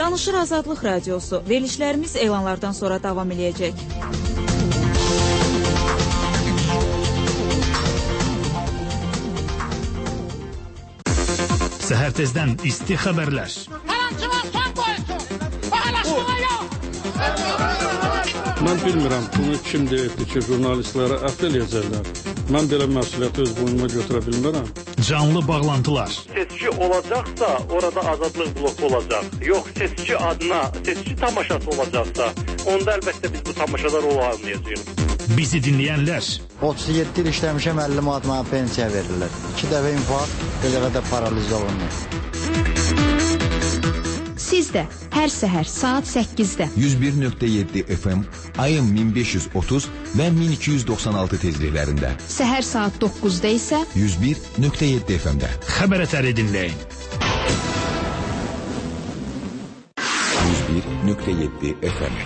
Danışır Azadlıq Radiosu. Verilişlərimiz elanlardan sonra davam edəcək. Səhər tezdən isti xəbərlər. Mən bilmirəm, bunu kim deyirdi ki, jurnalistlərə əhd eləyəcəklər. Mən belə məsuliyyəti öz boynuma götürə bilmirəm. Canlı bağlantılar. Seçki olacaqsa, orada azadlıq bloku olacaq. Yox, seçki adına, seçki tamaşası olacaqsa, onda əlbəttə biz bu tamaşalar olmayacağıq. Bizi dinləyənlər. 37 il işləmişəm, 50 manat mənə pensiya verirlər. 2 dəfə infarkt, bir dəfə də paraliz olunur. Siz də hər səhər saat 8-də 101.7 FM, ayın 1530 və 1296 tezliklərində. Səhər saat 9-da isə 101.7 FM-də. Xəbər ətəri dinləyin. 101.7 FM.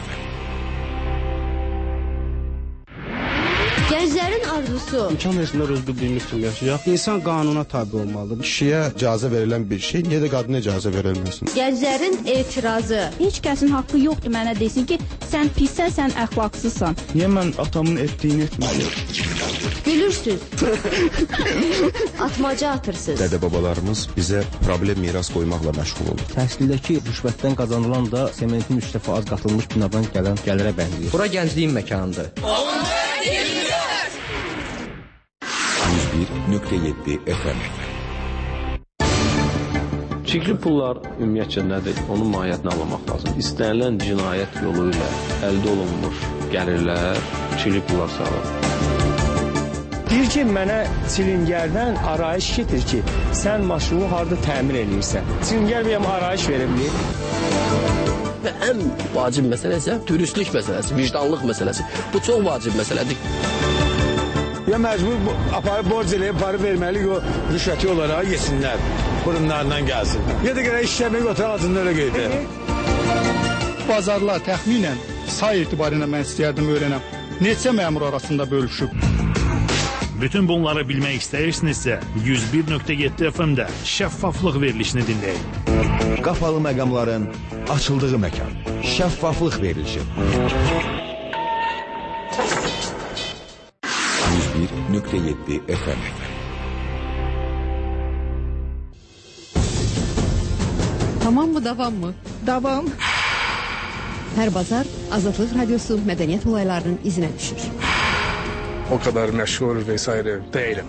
Gənclərin arzusu. İmkan versinlər özü bildiyimiz kimi yaşayaq. İnsan qanuna tabi olmalıdır. Kişiyə icazə verilən bir şey, niyə də qadına icazə verilməsin? Gənclərin etirazı. Heç kəsin haqqı yoxdur mənə desin ki, sən pissən, sən əxlaqsızsan. Niyə mən atamın etdiyini etməliyim? Gülürsüz. Atmaca atırsınız. Dədə-babalarımız bizə problem miras qoymaqla məşğul olur. Təhsildəki rüşvətdən qazanılan da sementin 3 dəfə az qatılmış binadan gələn gəlirə bənzəyir. Bura gəncliyin məkanıdır. 101.7 FM. Çirkli pullar ümumiyyətcə nədir? Onun mahiyyətini anlamaq lazım. İstənilən cinayət yolu ilə əldə olunmuş gəlirlər çirkli pullar sağlar. Deyir ki, mənə çilingərdən arayış getir ki, sən maşını harada təmir edirsən. Çilingər bəyəm arayış verebilir. Və ən vacib məsələ isə dürüstlük məsələsi, vicdanlıq məsələsi. Bu çox vacib məsələdir. Ya məcbur aparıb borc eləyib, para verməli, o rüşvəti olaraq yesinlər, burunlarından gəlsin. Ya da görə işləmək oturaq altında öyle qeydir. Bazarlar təxminən say etibarıyla mən istəyərdim öyrənəm. Neçə məmur arasında bölüşüb? Bütün bunları bilmək istəyirsinizsə 101.7 FM-də şəffaflıq verilişini dinləyin. Qapalı məqamların açıldığı məkan. Şəffaflıq verilişi. 101.7 FM. Tamam mı, davam mı? Davam. Hər bazar Azadlıq Radiosu mədəniyyət olaylarının izinə düşür. O kadar məşğul vesaire değilim.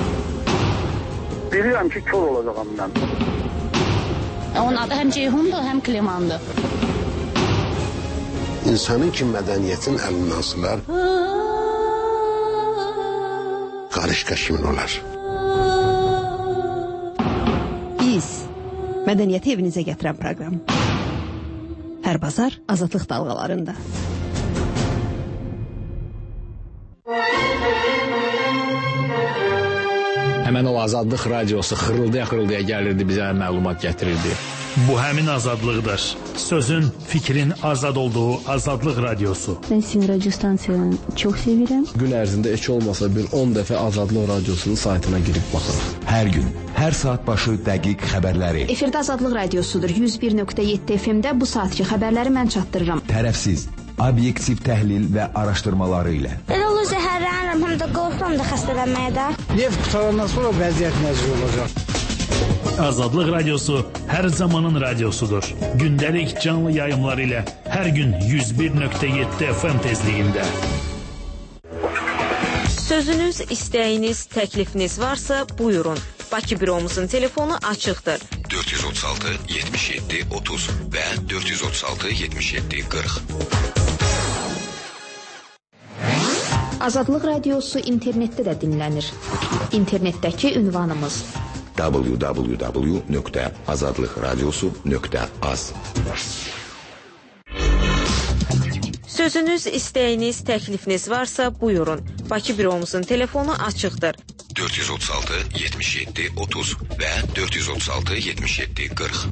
Bilirəm ki, kör olacağım mən. Onun adı həm Ceyhundur, həm Klimandır. İnsanın ki mədəniyyətin əlindən sılar, qarışqa kimin olar? Biz mədəniyyəti evinizə gətirən proqram. Hər bazar Azadlıq dalğalarında. Həmən o Azadlıq Radiosu xırıldaya gəlirdi, bizə məlumat gətirirdi. Bu həmin azadlıqdır. Sözün, fikrin azad olduğu Azadlıq Radiosu. Mən sizin radyo stansiyanı çox sevirəm. Gün ərzində heç olmasa bir 10 dəfə Azadlıq Radiosunun saytına girib baxırıq. Hər gün, hər saat başı dəqiq xəbərləri. Efirdə Azadlıq Radiosudur. 101.7 FM-də bu saatki xəbərləri mən çatdırıram. Tərəfsiz, obyektiv təhlil və araşdırmaları ilə. Elə olur zəhərlənirəm, həm də qorxuram da xəstələnməyə də. Neft qutarandan sonra vəziyyət necə olacaq? Azadlıq Radiosu hər zamanın radiosudur. Gündəlik canlı yayımlar ilə hər gün 101.7 FM tezliyində. Sözünüz, istəyiniz, təklifiniz varsa buyurun. Bakı büromuzun telefonu açıqdır. 436 77 30 və 436 77 40. Azadlıq Radiosu internetdə də dinlənir. İnternetdəki ünvanımız www.azadlıqradiosu.az. Sözünüz, istəyiniz, təklifiniz varsa buyurun. Bakı büromuzun telefonu açıqdır. 436 77 30 və 436 77 40.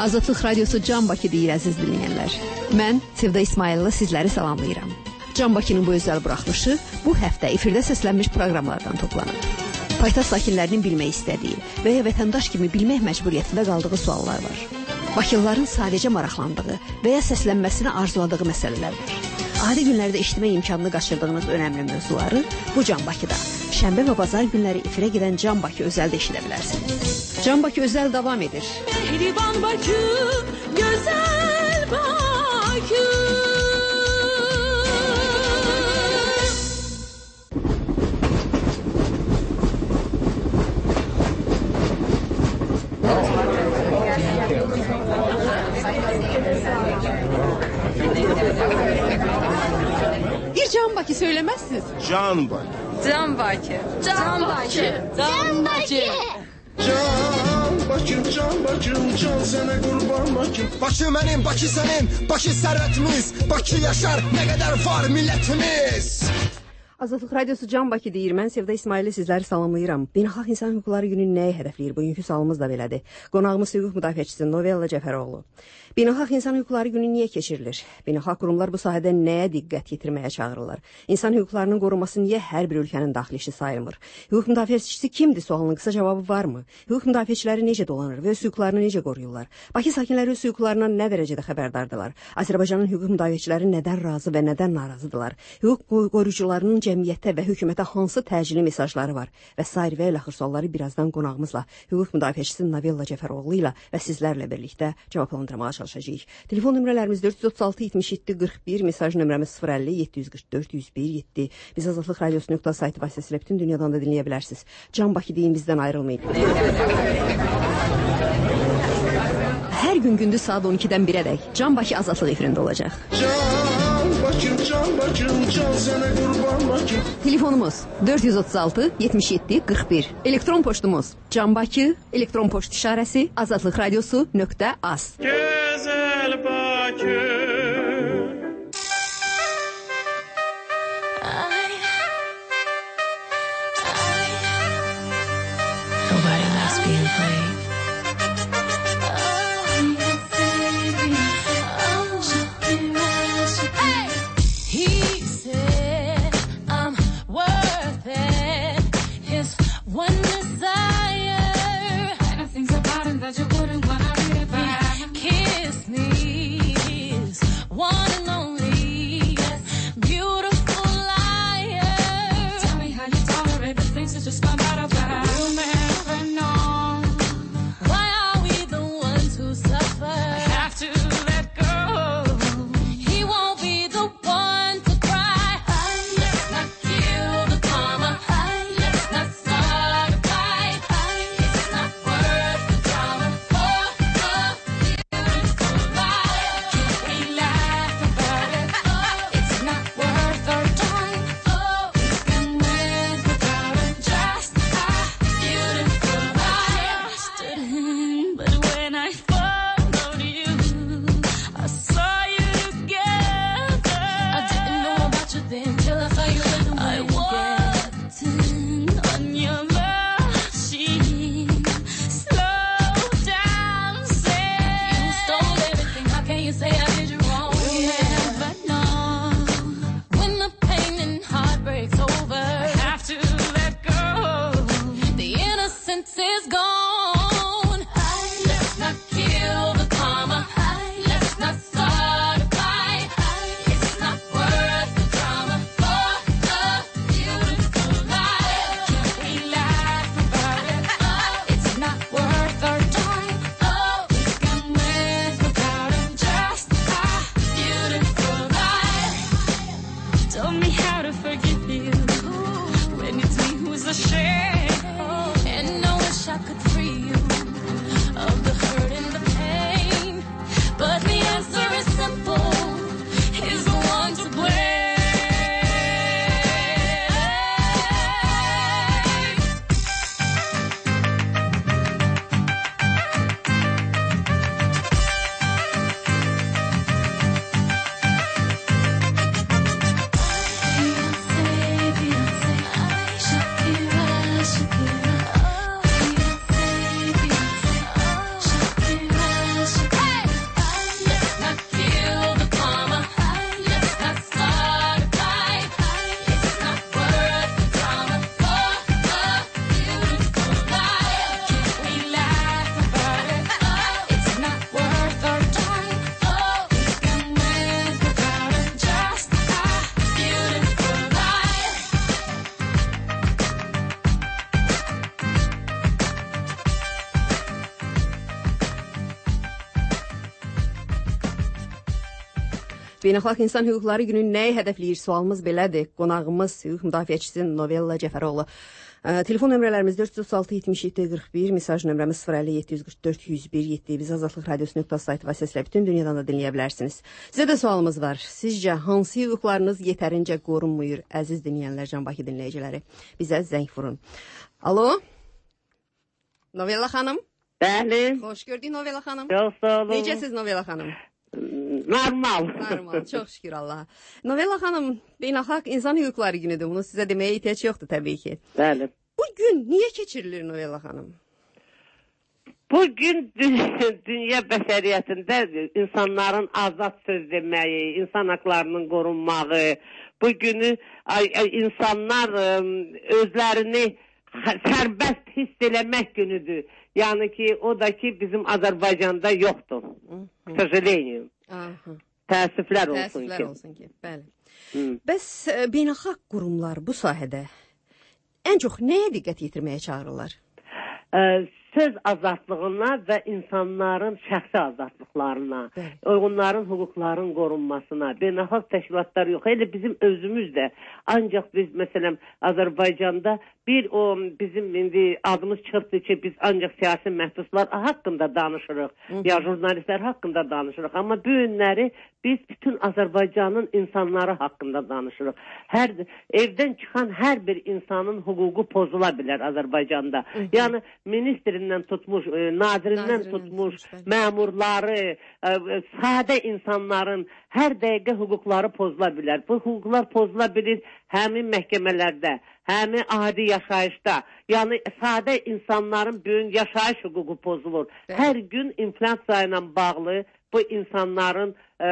Azadlıq Radiosu Can Bakı deyir əziz dinləyənlər. Mən Sevda İsmailova sizləri salamlayıram. Can Bakının bu özəl buraxılışı bu həftə efirdə səslənmiş proqramlardan toplanıb. Paytaxt sakinlərinin bilmək istədiyi və ya vətəndaş kimi bilmək məcburiyyətində qaldığı suallar var. Bakılıların sadəcə maraqlandığı və ya səslənməsini arzuladığı məsələlər var. Adi günlərdə eşitmək imkanını qaçırdığınız önəmli mövzuları bu Can Bakıda şənbə və bazar günləri efirə gedən Can Bakı özəldə eşidə bilərsiniz. Can Bakı özəl davam edir. Mehriban Bakı, gözəl Bakı. Bir Can Bakı söylemezsiniz. Can Bakı. Can Bakı. Can Bakı. Can Bakı. Can Bakım, can Bakım, can sənə qurban Bakım. Bakı mənim, Bakı sənin, Bakı sərvətimiz, Bakı yaşar, nə qədər var millətimiz. Azadlıq Radiosu Can Bakı deyir. Mən Sevda İsmailova sizləri salamlayıram. Beynəlxalq İnsan Hüquqları Günü nəyi hədəfləyir? Bugünkü sualımız da belədir. Qonağımız hüquq müdafiəçisi Novella Cəfəroğlu. Beynəlxalq İnsan Hüquqları Günü niyə keçirilir? Beynəlxalq qurumlar bu sahədə nəyə diqqət yetirməyə çağırırlar? İnsan hüquqlarının qorunması niyə hər bir ölkənin daxili işi sayılmır? Hüquq müdafiəçisi kimdir? Sualının qısa cavabı varmı? Hüquq müdafiəçiləri necə dolanır və öz hüquqlarını necə qoruyurlar? Bakı sakinləri öz hüquqlarından nə dərəcədə xəbərdardırlar? Azərbaycanın hüquq müdafiəçiləri nədən razı və nədən narazıdırlar? Hüquq qoruyucularının cəmiyyətə və hökumətə hansı təcili mesajları var? Və sair və ilaxır sualları birazdan qonağımızla, hüquq müdafiəçisi Novella Cəfəroğlu ilə və sizlərlə birlikdə cavablandırmağa çalışacağıq. Telefon nömrələrimiz 436 77 41, mesaj nömrəmiz 050 744 101 7. Biz Azadlıq Radiosu.saytı vasitəsilə bütün dünyadan da dinləyə bilərsiniz. Can Bakı deyin, bizdən ayrılmayın. Hər gün gündüz saat 12-dən 1-ədək Can Bakı Azadlıq efirində olacaq. Can Bakım, can Bakım, can sənə qurban Bakım. Telefonumuz 436 77 41. Elektron poçtumuz Can Bakı, elektron poçt işarəsi azadlıqradiosu.az. Gözəl Bakı. Nobody likes being played. He said I'm worth it. His one desire. And the things about him that you wouldn't want to read about. Kiss me, his one and only. Beautiful liar. Tell me how you tolerate the things that just come out of her. We'll never know. Why are we the ones who suffer? I have to let go. He won't be the one to cry. Let's not kill the karma. Let's not start a fight. It's not worth the drama. Oh, beautiful life. Can we laugh about it? Oh, it's not worth our time. Oh, we can live without it. Just a beautiful life. Stood in, but when I followed you, I saw you together. I didn't know about you then till I saw you with the I walked in on your machine. Slow down, say you stole everything. How can you say I did you wrong? We'll never know when the pain and heartbreak's over. I have to let go. The innocence is gone. Let's not kill the karma. Let's not start a fight. It's not worth the drama. For a beautiful life. Can we laugh about it? Oh, it's not worth our time. Oh, we can live without it. Just a beautiful life. Told me how to forgive you when it's me who's ashamed. And I wish I could free Beynəlxalq İnsan Hüquqları Günü nəyi hədəfləyir? Sualımız belədir. Qonağımız hüquq müdafiəçisi Novella Cəfəroğlu. Telefon nömrələrimiz 436-77-41, mesaj nömrəmiz 050-744-101-7. Biz Azadlıq Radiosu saytı vasitəsilə bütün dünyadan da dinləyə bilərsiniz. Sizə də sualımız var. Sizcə hansı hüquqlarınız yetərincə qorunmuyur? Əziz dinləyənlər, Can Bakı dinləyiciləri, bizə zəng vurun. Alo? Novella xanım? Bəli. Xoş gördük Novella xanım. Çox sağ olun. Necəsiz Novella xanım? Normal. Normal, çox şükür Allaha. Novella xanım, Beynəlxalq İnsan Hüquqları Günüdür. Bunu sizə deməyə ehtiyac yoxdur təbii ki. Bəli. Bu gün niyə keçirilir Novella xanım? Bu gün dünya bəşəriyyətində insanların azad söz deməyi, insan haqlarının qorunmağı, bu günü insanlar özlərini sərbəst hiss eləmək günüdür. Yəni ki, o da ki, bizim Azərbaycanda yoxdur. Sözələyim. Təəssüflər olsun ki. Təəssüflər olsun ki, bəli. Bəs beynəlxalq qurumlar bu sahədə ən çox nəyə diqqət yetirməyə çağırırlar? Söz azadlığına və insanların şəxsi azadlıqlarına, onların hüquqlarının qorunmasına, beynəlxalq təşkilatlar yox. Elə bizim özümüz də, ancaq biz məsələn Azərbaycanda bizim indi adımız çıxırdı ki, biz ancaq siyasi məhbuslar haqqında danışırıq, ya jurnalistlər haqqında danışırıq. Amma bu günləri biz bütün Azərbaycanın insanları haqqında danışırıq. Evdən çıxan hər bir insanın hüququ pozula bilər Azərbaycanda. Yəni ministrindən tutmuş, nazirindən tutmuş, məmurları, sadə insanların hər dəqiqə hüquqları pozula bilər. Bu hüquqlar pozula bilir həmin məhkəmələrdə, həmin adi yaşayışda. Yəni sadə insanların böyük yaşayış hüququ pozulur. Hər gün inflyasiya ilə bağlı bu insanların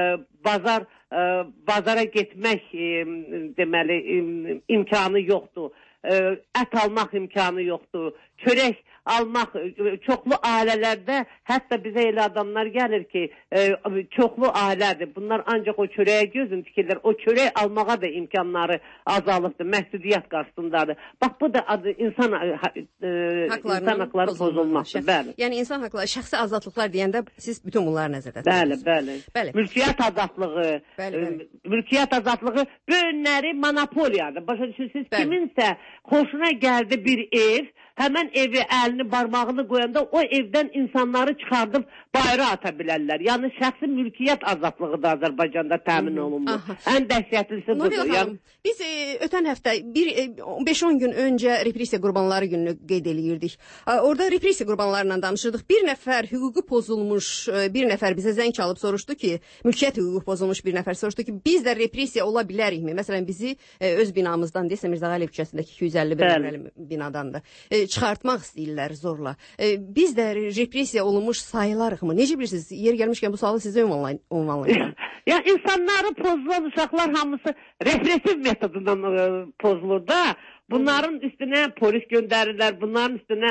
bazara getmək deməli imkanı yoxdur. Ət almaq imkanı yoxdur. Çörək almaq, çoxlu ailələrdə hətta bizə elə adamlar gəlir ki, çoxlu ailədir. Bunlar ancaq o çörəyə gözün tikirlər. O çörək almağa da imkanları azalıbdır, məhdudiyyət qarşısındadır. Bax, bu da insan haqları pozulmaqdır. Bəli. Yəni insan haqları, şəxsi azadlıqlar deyəndə siz bütün bunları nəzərdə tutuyorsunuz. Bəli. Mülkiyyət azadlığı, mülkiyyət azadlığı bu günləri monopoliyadır. Başa düşürsünüz, kiminsə xoşuna gəldi bir ev, həmən evi əlini, barmağını qoyanda o evdən insanları çıxardıb bayra ata bilərlər. Yəni şəxsi mülkiyyət azadlığı da Azərbaycanda təmin olunmur. Ən dəhşətlisi budur. Xanım, biz ötən həftə 5-10 gün öncə repressiya qurbanları gününü qeyd eləyirdik. Orada repressiya qurbanlarından danışırdıq. Bir nəfər hüququ pozulmuş, bir nəfər bizə zəng çalıb soruşdu ki, mülkiyyət hüququ pozulmuş bir nəfər soruşdu ki, biz də repressiya ola bilərikmi? Məsələn, bizi öz binamızdan desə Mirzə Əliyev küçəsindəki 251 nömrəli binadan da çıxartmaq istəyirlər zorla. Biz də repressiya olunmuş sayılarıqmı? Necə bilirsiniz? Yer gəlmişkən bu sualı sizə ünvanlayıram. Ya insanları pozulan uşaqlar hamısı repressiv metodundan pozulur da. Bunların üstünə polis göndərirlər, bunların üstünə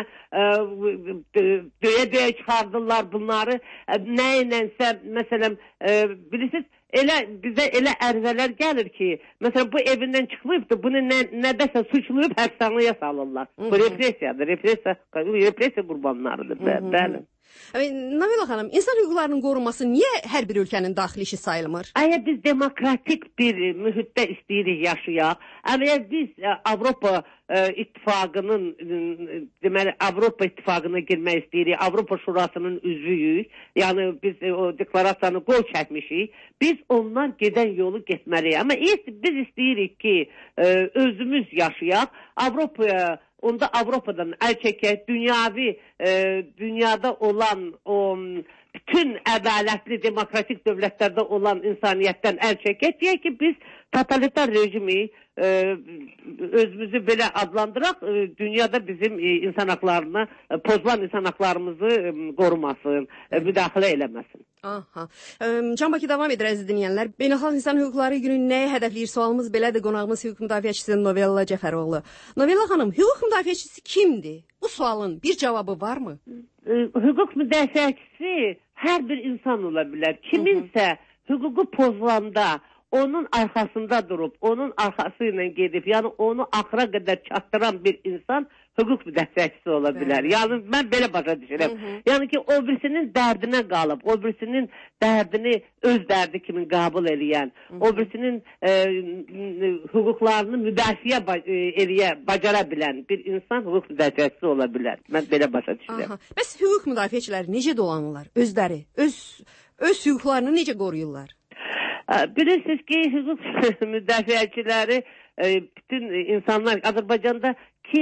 döyə çıxardırlar bunları. Nə ilənsə, məsələn, bilirsiniz, bizə elə ərizələr gəlir ki, məsələn, bu evindən çıxmayıbdır, bunu nədəsə suçlayıb həbsxanaya salırlar. Bu repressiyadır, repressiya qurbanlarıdır, bəli. Novella xanım, insan hüquqlarının qorunması niyə hər bir ölkənin daxili işi sayılmır? Əgər biz demokratik bir mühitdə istəyirik yaşayaq, əgər biz Avropa İttifaqının, deməli, Avropa İttifaqına girmək istəyirik, Avropa Şurasının üzvüyük, yəni biz o deklarasiyanı qol çəkmişik, biz ondan gedən yolu getməliyik. Amma biz istəyirik ki, özümüz yaşayaq, Avropaya, onda Avropadan əl çəkək, dünyada olan o bütün ədalətli demokratik dövlətlərdə olan insaniyyətdən əl çəkək, deyək ki, biz totalitar rejimi özümüzü belə adlandıraq, dünyada bizim insan haqlarına, pozulan insan haqlarımızı qorumasın, müdaxilə eləməsin. Can Bakı davam edir, əziz dinləyənlər. Beynəlxalq İnsan Hüquqları Günü nəyə hədəfləyir? Sualımız belədir. Qonağımız hüquq müdafiəçisi Novella Cəfəroğlu. Novella xanım, hüquq müdafiəçisi kimdir? Bu sualın bir cavabı varmı? Hüquq müdafiəçisi hər bir insan ola bilər. Kiminsə hüququ pozulanda onun arxasında durub, onun arxası ilə gedib, yəni onu axıra qədər çatdıran bir insan hüquq müdafiəçisi ola bilər. Yəni mən belə başa düşürəm. Yəni ki, o birisinin dərdinə qalıb, o birisinin dərdini öz dərdi kimi qəbul eləyən, o birisinin hüquqlarını müdafiə bacara bilən bir insan hüquq müdafiəçisi ola bilər. Mən belə başa düşürəm. Bəs hüquq müdafiəçiləri necə dolanırlar? Özləri, öz hüquqlarını necə qoruyurlar? Bilirsiniz ki, hüquq müdafiəçiləri bütün insanlar Azərbaycanda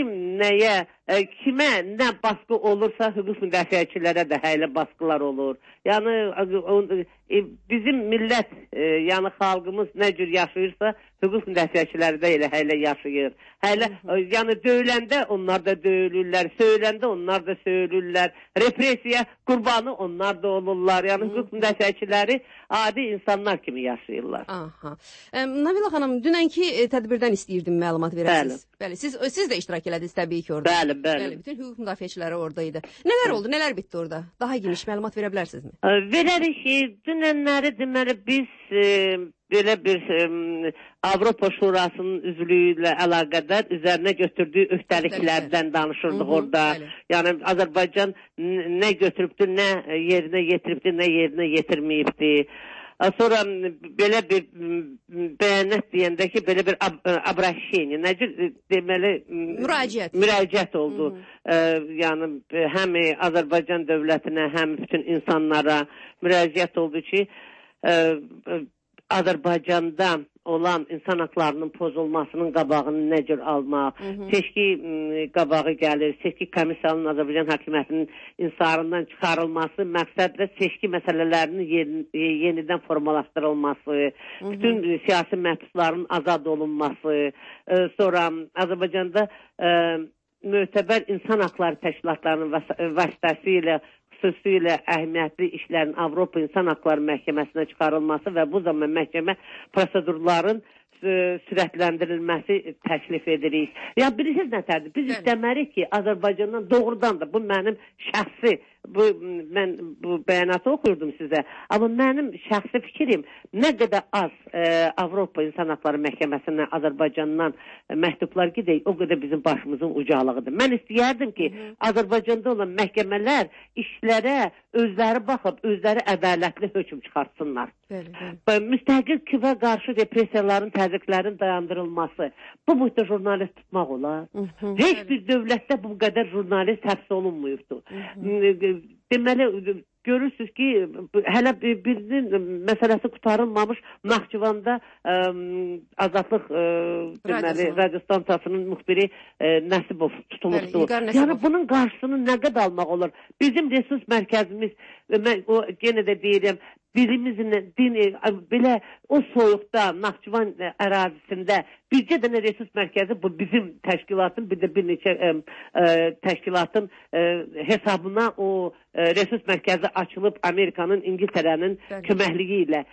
kimə nə baskı olursa hüquq müdafiəçilərə də hələ baskılar olur. Yəni bizim millət, yəni xalqımız nə cür yaşayırsa hüquq müdafiəçiləri də elə hələ yaşayır. Hələ yəni döyüləndə onlar da döyülürlər, söyləndə onlar da söyülürlər, repressiya qurbanı onlar da olurlar. Yəni hüquq müdafiəçiləri adi insanlar kimi yaşayırlar. Nabila xanım, dünənki tədbirdən istəyirdim məlumat verəsiniz. Bəli, siz də iştirak elədiniz təbii ki orada. Bəli. Bütün hüquq müdafiəçiləri oradaydı. Nələr oldu, nələr bitdi orada? Daha geniş məlumat verə bilərsinizmi? Verərik ki, dünənləri deməli biz belə bir Avropa Şurasının üzvlüyü ilə əlaqədar üzərinə götürdüyü öhdəliklərdən danışırdıq orada. Yəni Azərbaycan nə götürübdür, nə yerinə yetiribdir, nə yerinə yetirməyibdir. Sonra belə bir bəyanat deyəndə ki, belə bir обращение, necə deməli müraciət oldu. Yəni həm Azərbaycan dövlətinə, həm bütün insanlara müraciət oldu ki, Azərbaycanda olan insan haqlarının pozulmasının qabağını nə cür almaq, seçki qabağı gəlir, seçki komissiyanın Azərbaycan hakimiyyətinin insarından çıxarılması, məqsədlə seçki məsələlərinin yenidən formalaşdırılması, bütün siyasi məhbusların azad olunması, sonra Azərbaycanda mötəbər insan haqları təşkilatlarının vasitəsilə xüsusilə əhəmiyyətli işlərin Avropa İnsan Haqları Məhkəməsinə çıxarılması və bu zaman məhkəmə prosedurların sürətləndirilməsi təklif edirik. Ya bilirsiniz nətərdir? Biz istəmərik ki, Azərbaycandan doğrudan da bu mənim şəxsi, mən bu bəyanatı oxuyurdum sizə, amma mənim şəxsi fikrim nə qədər az Avropa İnsan Haqları Məhkəməsinə Azərbaycandan məktublar gedək, o qədər bizim başımızın ucalığıdır. Mən istəyərdim ki, Azərbaycanda olan məhkəmələr işlərə özləri baxıb, özləri ədalətli hökm çıxartsınlar. Müstəqil küvə qarşı repressiyaların, təzyiqlərin dayandırılması. Bu boyda jurnalist tutmaq olar. Heç bir dövlətdə bu qədər jurnalist həbs olunmuyubdur. Deməli, görürsünüz ki, hələ birinin məsələsi qutarılmamış Naxçıvanda Azadlıq radiostansiyasının müxbiri Nəsibov tutulubdur. Yəni bunun qarşısını nə qədər almaq olur? Bizim resurs mərkəzimiz, yenə də deyirəm, dilimizin belə o soyuqda Naxçıvan ərazisində bircə dənə resurs mərkəzi bu bizim təşkilatın, bir də bir neçə təşkilatın hesabına o resurs mərkəzi açılıb Amerikanın, İngiltərənin köməkliyi ilə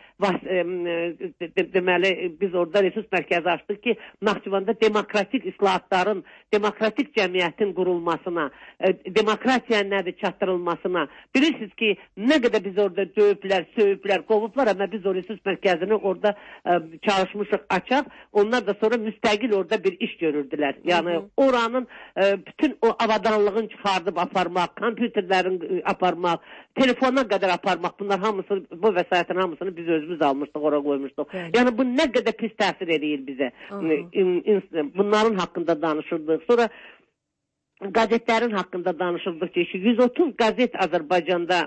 deməli biz orada resurs mərkəzi açdıq ki, Naxçıvanda demokratik islahatların, demokratik cəmiyyətin qurulmasına, demokratiya nədir çatdırılmasına. Bilirsiniz ki, nə qədər biz orada döyüblər, söyüblər, qovublar, amma biz o resurs mərkəzini orada çalışmışıq açaq. Onlar da sonra müstəqil orada bir iş görürdülər. Yəni oranın bütün o avadanlığını çıxardıb aparmaq, kompüterlərin aparmaq, telefona qədər aparmaq, bunlar hamısı, bu vəsaitin hamısını biz özümüz almışdıq, oraya qoymuşduq. Yəni bu nə qədər pis təsir edir bizə. Bunların haqqında danışırdıq. Sonra qazetlərin haqqında danışırdıq ki, 130 qazet Azərbaycanda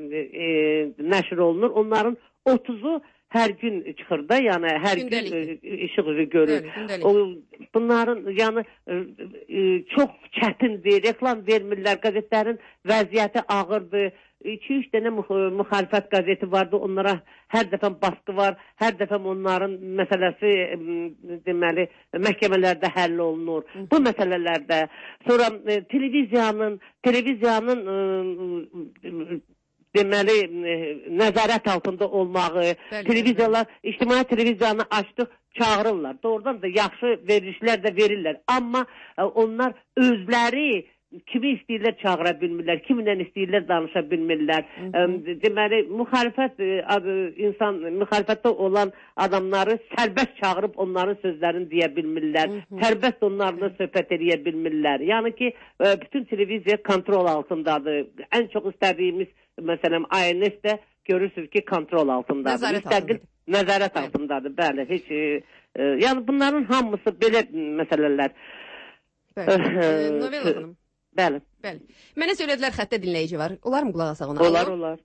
nəşr olunur. Onların 30'u hər gün çıxır da, yəni hər gün işıq üzü görür. Bunların yəni çox çətindir, reklam vermirlər, qazetlərin vəziyyəti ağırdır. 2-3 dənə müxalifət qazeti vardı, onlara hər dəfə baskı var, hər dəfə onların məsələsi deməli məhkəmələrdə həll olunur. Bu məsələlərdə sonra televiziyanın deməli nəzarət altında olmağı, televiziyalar, ictimai televiziyanı açdıq, çağırırlar. Doğrudan da yaxşı verilişlər də verirlər. Amma onlar özləri kimi istəyirlər çağıra bilmirlər, kiminlə istəyirlər danışa bilmirlər. Deməli, müxalifətdə olan adamları sərbəst çağırıb onların sözlərini deyə bilmirlər. Sərbəst onlarla söhbət edə bilmirlər. Yəni ki, bütün televiziya kontrol altındadır. Ən çox istədiyimiz, məsələn, ANS də görürsünüz ki, kontrol altındadır. Nəzarət altındadır, bəli. Heç, yəni bunların hamısı belə məsələlər. Novella xanım. Bəli. Mənə söylədilər xəttə dinləyici var. Olar mı qulaq asaq ona? Olar.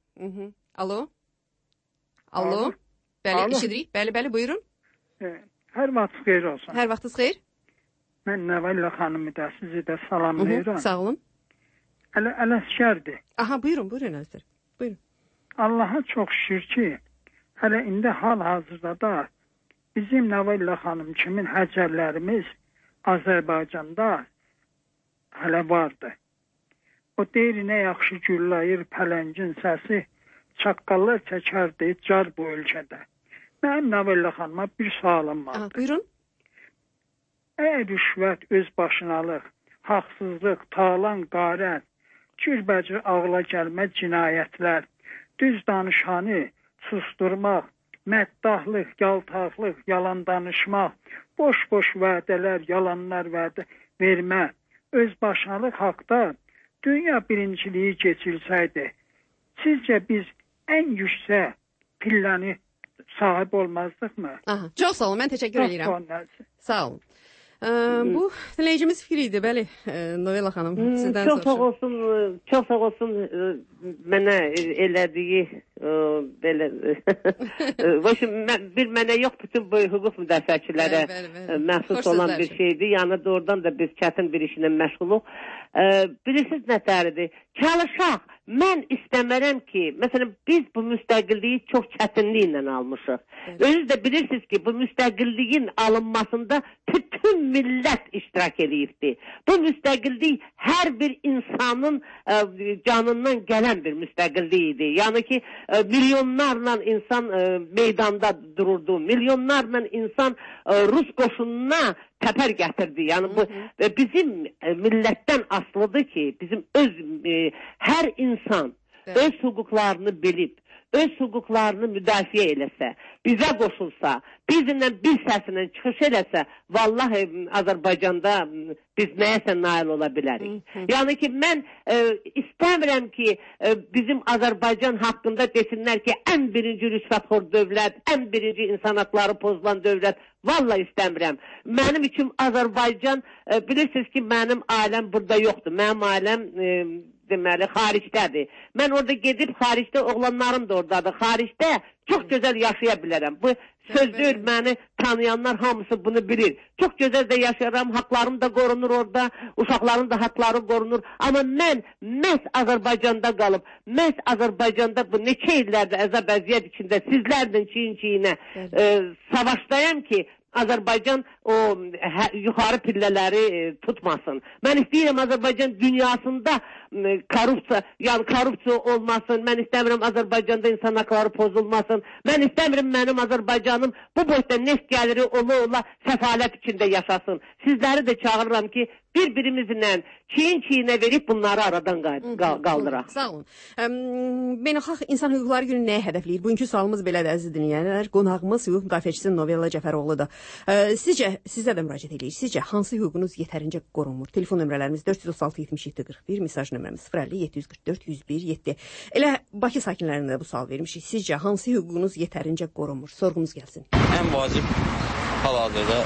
Alo. Bəli, eşidirik. Bəli, buyurun. Hər vaxt xeyir olsun. Hər vaxtınız xeyir. Mən Novella xanımı da sizi də salamlayıram. Sağ olun. Ələskərdir. Aha, buyurun Ələskər. Buyurun. Allaha çox şükür ki, hələ indi hal-hazırda da bizim Novella xanım kimin həcərlərimiz Azərbaycanda hələ vardı. O deyir, nə yaxşı güllayır pələngin səsi, çaqqallar çəkərdi car bu ölkədə. Mənim Novella xanıma bir sualım vardı. Buyurun. Əgər rüşvət, özbaşınalıq, haqsızlıq, talan, qarət, cürbəcür ağla gəlmə cinayətlər, düz danışanı susturmaq, məddahlıq, yaltaqlıq, yalan danışmaq, boş-boş vədələr, yalanlar vədə vermə, özbaşınalıq haqda dünya birinciliyi keçirsəydi, sizcə biz ən yüksək pilləni sahib olmazdıqmı? Çox sağ olun, mən təşəkkür edirəm. Sağ olun. Bu dinləyicimiz fikri idi, bəli, Novella xanım, sizdən soruşum. Çox sağ olsun mənə elədiyi belə mənə yox, bütün bu hüquq müdafiəçilərə məxsus olan bir şeydir. Yəni doğrudan da biz çətin bir işlə məşğuluq. Bilirsiniz nətəridir? Çalışaq. Mən istəmərəm ki, məsələn, biz bu müstəqilliyi çox çətinliklə almışıq. Özünüz də bilirsiniz ki, bu müstəqilliyin alınmasında bütün millət iştirak edibdir. Bu müstəqillik hər bir insanın canından gələn bir müstəqillikdir. Yəni ki, milyonlarla insan meydanda dururdu. Milyonlarla insan Rus qoşununa təpər gətirdi. Yəni bu bizim millətdən asılıdır ki, bizim hər insan öz hüquqlarını bilib, öz hüquqlarını müdafiə eləsə, bizə qoşulsa, bizimlə bir səsinlə çıxış eləsə, vallahi Azərbaycanda biz nəyəsə nail ola bilərik. Yəni ki, mən istəmirəm ki, bizim Azərbaycan haqqında desinlər ki, ən birinci rüşvətxor dövlət, ən birinci insan haqları pozulan dövlət. Vallahi istəmirəm. Mənim üçün Azərbaycan, bilirsiniz ki, mənim ailəm burada yoxdur. Mənim ailəm deməli, xaricdədir. Mən orada gedib, xaricdə oğlanlarım da oradadır. Xaricdə çox gözəl yaşaya bilərəm. Bu söz deyil, məni tanıyanlar hamısı bunu bilir. Çox gözəl də yaşayaram, haqlarım da qorunur orada, uşaqların da haqları qorunur. Amma mən məhz Azərbaycanda qalıb, məhz Azərbaycanda bu neçə illərdə əzab-əziyyət içində sizlərlə çiyin-çiyinə savaşdayam ki, Azərbaycan o yuxarı pillələri tutmasın. Mən istəyirəm Azərbaycan dünyasında korrupsiya olmasın. Mən istəmirəm Azərbaycanda insan haqları pozulmasın. Mən istəmirəm mənim Azərbaycanım bu boyda neft gəliri ola səfalət içində yaşasın. Sizləri də çağırıram ki, bir-birimizlə çiyin-çiyinə verib bunları aradan qaldıraq. Sağ olun. Beynəlxalq İnsan Hüquqları Günü nəyə hədəfləyir? Bugünkü sualımız belədir, əziz dinləyənlər. Qonağımız hüquq müdafiəçisi Novella Cəfəroğludur. Sizcə, sizə də müraciət edirik. Sizcə, hansı hüququnuz yetərincə qorunmur? Telefon nömrələrimiz 436-77-41, mesaj nömrəmiz 050-744-101-7. Elə Bakı sakinlərinə də bu sual vermişik. Sizcə, hansı hüququnuz yetərincə qorunmur? Sorğumuz gəlsin. Ən vacib hal-hazırda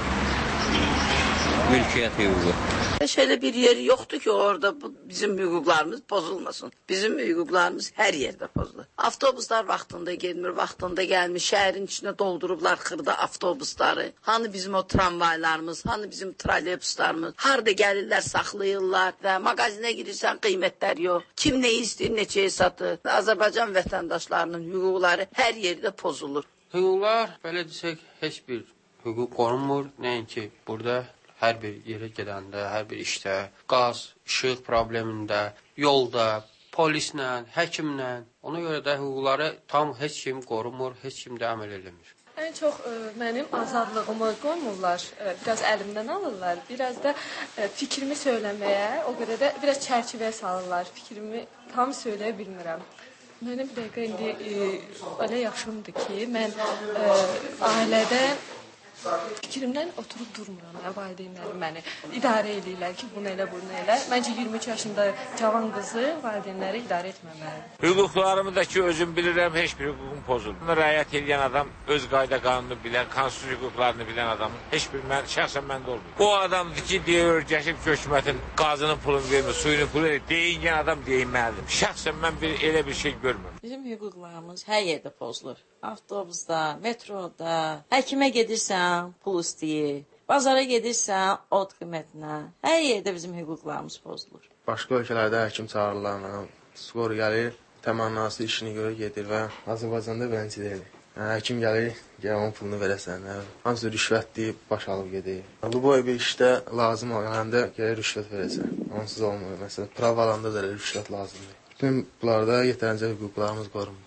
mülkiyyət hüququ. Heç elə bir yeri yoxdur ki, orada bizim hüquqlarımız pozulmasın. Bizim hüquqlarımız hər yerdə pozulur. Avtobuslar vaxtında gelmir, vaxtında gəlmir. Şəhərin içinə doldurublar xırda avtobusları. Hani bizim o tramvaylarımız, hani bizim trolleybuslarımız. Harda gəlirlər, saxlayırlar və mağazinə girirsən, qiymətlər yox. Kim nə istəyir, neçəyə satır. Azərbaycan vətəndaşlarının hüquqları hər yerdə pozulur. Hüquqlar, belə desək, heç bir hüquq qorunmur. Nəinki burada hər bir yerə gedəndə, hər bir işdə, qaz, işıq problemində, yolda, polislə, həkimlə. Ona görə də hüquqları tam heç kim qorumur, heç kim də əməl eləmir. Ən çox mənim azadlığımı qoymurlar, biraz əlimdən alırlar, biraz da fikrimi söyləməyə, o qədər də biraz çərçivəyə salırlar, fikrimi tam söyləyə bilmirəm. Mənim bir dəqiqə indi elə yaşımdır ki, mən ailədə fikrimdən oturub durmuram. Valideynlərim məni idarə edirlər ki, bunu elə, bunu elə. Məncə 23 yaşında cavan qızı valideynləri idarə etməməlidir. Hüquqlarımı da ki, özüm bilirəm, heç bir hüququm pozulmur. Rəayət edən adam, öz qayda qanunu bilən, konstitusiya hüquqlarını bilən adamın heç bir şəxsən məndə olmuyor. O adamdır ki, deyir, gəşib hökumətin qazının pulunu vermir, suyunu pulu verir. Deyingən adam deyinməlidir. Şəxsən mən elə bir şey görmürəm. Bizim hüquqlarımız hər yerdə pozulur. Avtobusda, metroda, həkimə gedirsən, pul istəyir. Bazara gedirsən, ot qiymətinə. Hər yerdə bizim hüquqlarımız pozulur. Başqa ölkələrdə həkim çağırırlar mənə. Skor gəlir, təmannası işini görə gedir və Azərbaycanda beləncə deyil. Həkim gəlir, gəl onun pulunu verəsən. Hansı rüşvətdir, baş alıb gedir. Bu boy bir işdə lazım olanda gəlir rüşvət verəsən. Onsuz olmuyor. Məsələn, prav alanda da rüşvət lazımdır. Bütün bunlarda yetərincə hüquqlarımız qorunmur.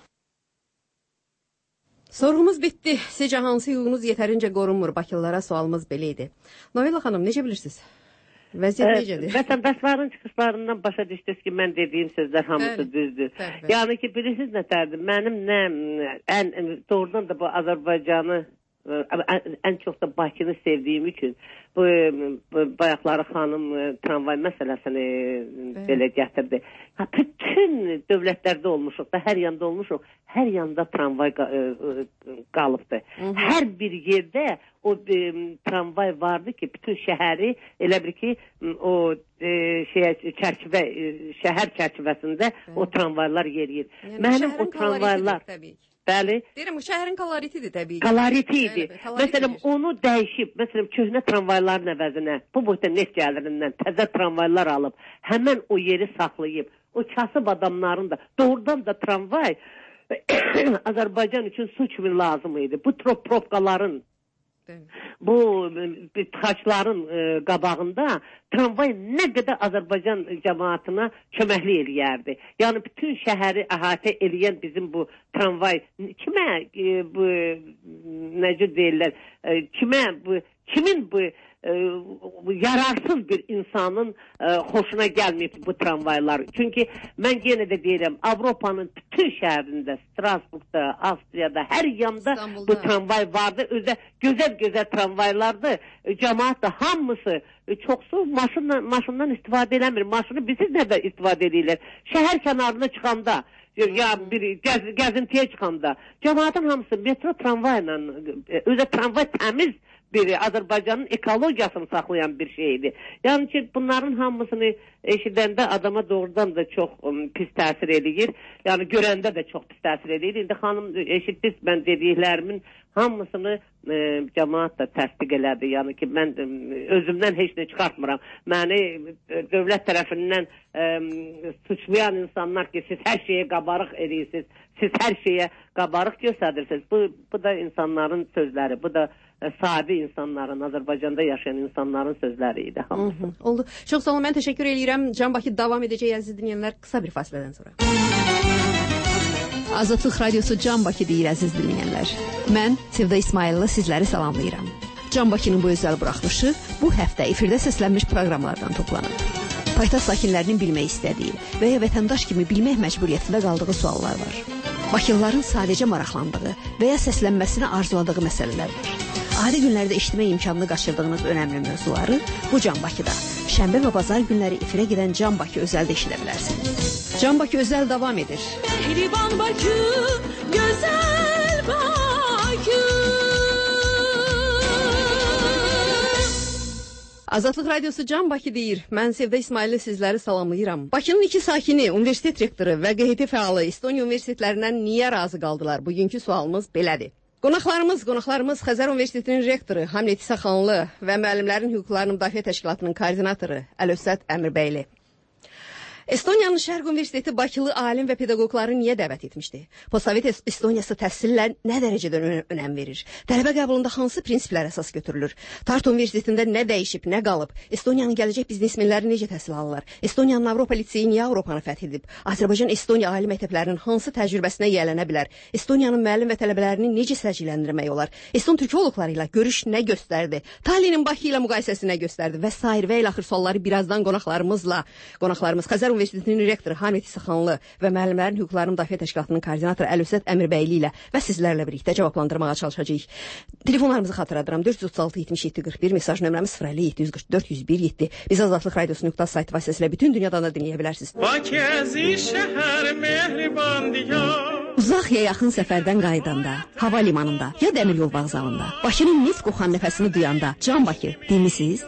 Sorğumuz bitdi. Sizcə hansı hüququnuz yetərincə qorunmur? Bakılılara sualımız belə idi. Novella xanım, necə bilirsiniz? Vəziyyət necədir? Vətəndaşların çıxışlarından başa düşdünüz ki, mən dediyim sözlər hamısı düzdür. Yəni ki, bilirsiniz nətərdir? Mənim doğrudan da bu Azərbaycanı, ən çox da Bakını sevdiyim üçün bu bayaqları xanım tramvay məsələsini belə gətirdi. Bütün dövlətlərdə olmuşuq da, hər yanda olmuşuq, hər yanda tramvay qalıbdır. Hər bir yerdə o tramvay vardı ki, bütün şəhəri elə bir ki, o şəhər çərçivəsində o tramvaylar yeriyir. Mənim o tramvaylar... Bəli. Deyirəm, şəhərin koloritidir təbii ki. Koloriti idi. Məsələn, onu dəyişib, məsələn, köhnə tramvayların əvəzinə, bu boyda neft gəlirindən təzə tramvaylar alıb, həmən o yeri saxlayıb, o kasıb adamların da, doğrudan da tramvay Azərbaycan üçün su kimi lazım idi. Bu probkaların, bu tıxaçların qabağında tramvay nə qədər Azərbaycan cəmaatına köməkli eləyərdi. Yəni, bütün şəhəri əhatə eləyən bizim bu tramvay kimə, bu necə deyirlər, kimin bu yararsız bir insanın xoşuna gəlməyib bu tramvaylar. Çünki mən yenə də deyirəm, Avropanın bütün şəhərində, Strasburgda, Avstriyada, hər yanda İstanbul'da bu tramvay vardı. Özə gözəl tramvaylardı. Cəmaat da hamısı çoxsu maşından istifadə eləmir. Maşını bilirsiniz nədə istifadə edirlər? Şəhər kənarına çıxanda, ya bir gəzintiyə çıxanda, cəmaatın hamısı metro tramvayla, özə tramvay təmiz bir Azərbaycanın ekologiyasını saxlayan bir şeydir. Yəni ki, bunların hamısını eşidəndə adama doğrudan da çox pis təsir edir. Yəni görəndə də çox pis təsir edir. İndi xanım eşitdiniz, mən dediklərimin hamısını cəmaat da təsdiq elədi. Yəni ki, mən özümdən heç nə çıxartmıram. Məni dövlət tərəfindən suçlayan insanlar ki, siz hər şeyə qabarıq edirsiniz, siz hər şeyə qabarıq göstərirsiniz. Bu da insanların sözləri, bu da sadə insanların, Azərbaycanda yaşayan insanların sözləri idi hamısı. Oldu. Çox sağ olun, mən təşəkkür edirəm. Can Bakı davam edəcək, əziz dinləyənlər, qısa bir fasilədən sonra. Azadlıq Radiosu Can Bakı deyir, əziz dinləyənlər. Mən Sevda İsmailova sizləri salamlayıram. Can Bakının bu özəl buraxılışı bu həftə efirdə səslənmiş proqramlardan toplanıb. Paytaxt sakinlərinin bilmək istədiyi və ya vətəndaş kimi bilmək məcburiyyətində qaldığı suallar var. Bakılıların sadəcə maraqlandığı və ya səslənməsini arzuladığı məsələlər var. Adi günlərdə eşitmə imkanını qaçırdığınız önəmli mövzuları bu Can Bakıda, şənbə və bazar günləri efirə gedən Can Bakı özəldə eşidə bilərsiniz. Can Bakı özəl davam edir. Mehriban Bakı, gözəl Bakı. Azadlıq Radiosu Can Bakı deyir. Mən Sevda İsmailova sizləri salamlayıram. Bakının 2 sakini, universitet rektoru və QHT fəalı Estoniya universitetlərindən niyə razı qaldılar? Bugünkü sualımız belədir. Qonaqlarımız Xəzər Universitetinin rektoru Hamlet İsaxanlı və müəllimlərin hüquqlarını müdafiə təşkilatının koordinatoru Əlövsət Əmirbəyli. Estoniyanın Şərq Universiteti Bakılı alim və pedaqoqları niyə dəvət etmişdi? Postsovet Estoniyası təhsillə nə dərəcədə önəm verir? Tələbə qəbulunda hansı prinsiplər əsas götürülür? Tartu Universitetində nə dəyişib, nə qalıb? Estoniyanın gələcək biznesmenləri necə təhsil alırlar? Estoniyanın Avropa liseyi niyə Avropanı fəth edib? Azərbaycan Estoniya ali məktəblərinin hansı təcrübəsinə yiyələnə bilər? Estoniyanın müəllim və tələbələrini necə səciyyələndirmək olar? Eston türkoloqları ilə görüş nə göstərdi? Talinin Bakı ilə müqayisəsi nə göstərdi? Və sair və ilaxır sualları birazdan qonaqlarımız Xəzər Universitetinin rektoru Hamid İsaxanlı və müəllimlərin hüquqlarını müdafiə təşkilatının koordinatoru Əlövsət Əmirbəyli ilə və sizlərlə birlikdə cavablandırmağa çalışacağıq. Telefonlarımızı xatırladıram. 436 77 41, mesaj nömrəmiz 050 744 101 7. Biz Azadlıq Radiosu saytı vasitəsilə bütün dünyadan da dinləyə bilərsiniz. Uzaq ya yaxın səfərdən qayıdanda, hava limanında ya dəmir yol vağzalında, Bakının neft qoxan nəfəsini duyanda, Can Bakı, dinlisiz?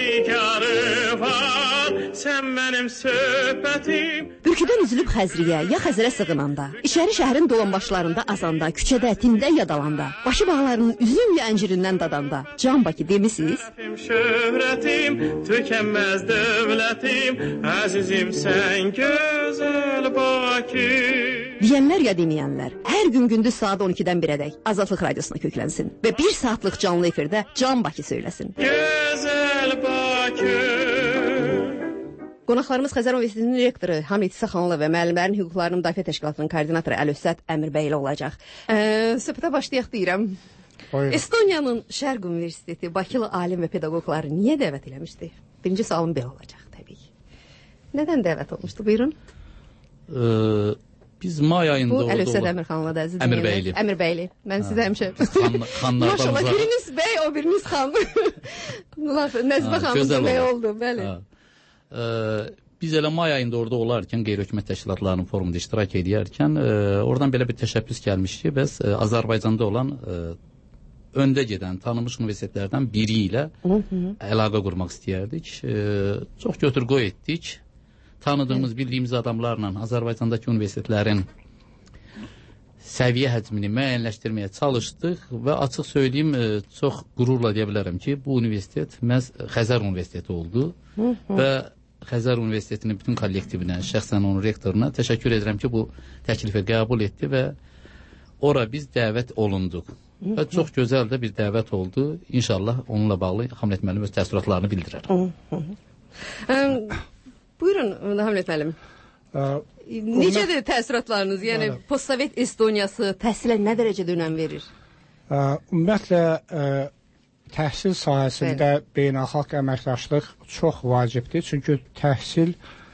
Sən mənim söhbətim. Bürküdən üzülüb Xəzriyə ya Xəzərə sığınanda, içəri şəhərin dolanbaşlarında azanda, küçədə, tində yadalanda, Bakı bağlarının üzüm ya əncirindən dadanda, Can Bakı demisiniz? Şöhrətim, tükənməz dövlətim, əzizim sən gözəl Bakı. Deyənlər ya deməyənlər, hər gün gündüz saat 12-dən 1-ədək Azadlıq Radiosuna köklənsin və 1 saatlıq canlı efirdə Can Bakı söyləsin. Gözəl Bakı. Qonaqlarımız Xəzər Universitetinin rektoru Hamid İsaxanlı və müəllimlərin hüquqlarını müdafiə təşkilatının koordinatoru Əlövsət Əmirbəyli olacaq. Söhbətə başlayaq deyirəm. Estoniyanın Şərq Universiteti Bakılı alim və pedaqoqları niyə dəvət eləmişdi? Birinci sualım belə olacaq təbii ki. Nədən dəvət olmuşdu? Buyurun. Biz may ayında oldu. Bu Əlövsət Əmirxanlı da əziz Əmirbəyli. Əmirbəyli. Mən sizə həmişə maşallah biriniz bəy, o biriniz xan. Nəzbə xanım bəy oldu, bəli. Biz elə may ayında orada olarkən, qeyri-hökumət təşkilatlarının forumunda iştirak edərkən, oradan belə bir təşəbbüs gəlmiş ki, bəs Azərbaycanda olan öndə gedən, tanınmış universitetlərdən biri ilə əlaqə qurmaq istəyərdik. Çox götür-qoy etdik. Tanıdığımız, bildiyimiz adamlarla Azərbaycandakı universitetlərin səviyyə həcmini müəyyənləşdirməyə çalışdıq və açıq söyləyim, çox qürurla deyə bilərəm ki, bu universitet məhz Xəzər Universiteti oldu və Xəzər Universitetinin bütün kollektivinə, şəxsən onun rektoruna təşəkkür edirəm ki, bu təklifi qəbul etdi və ora biz dəvət olunduq. Və çox gözəl də bir dəvət oldu. İnşallah onunla bağlı Hamlet müəllim öz təəssüratlarını bildirər. Buyurun, Hamlet müəllim. Necədir təəssüratlarınız? Yəni, postsovet Estoniyası təhsilə nə dərəcədə önəm verir? Ümumiyyətlə, təhsil sahəsində beynəlxalq əməkdaşlıq çox vacibdir. Çünki təhsil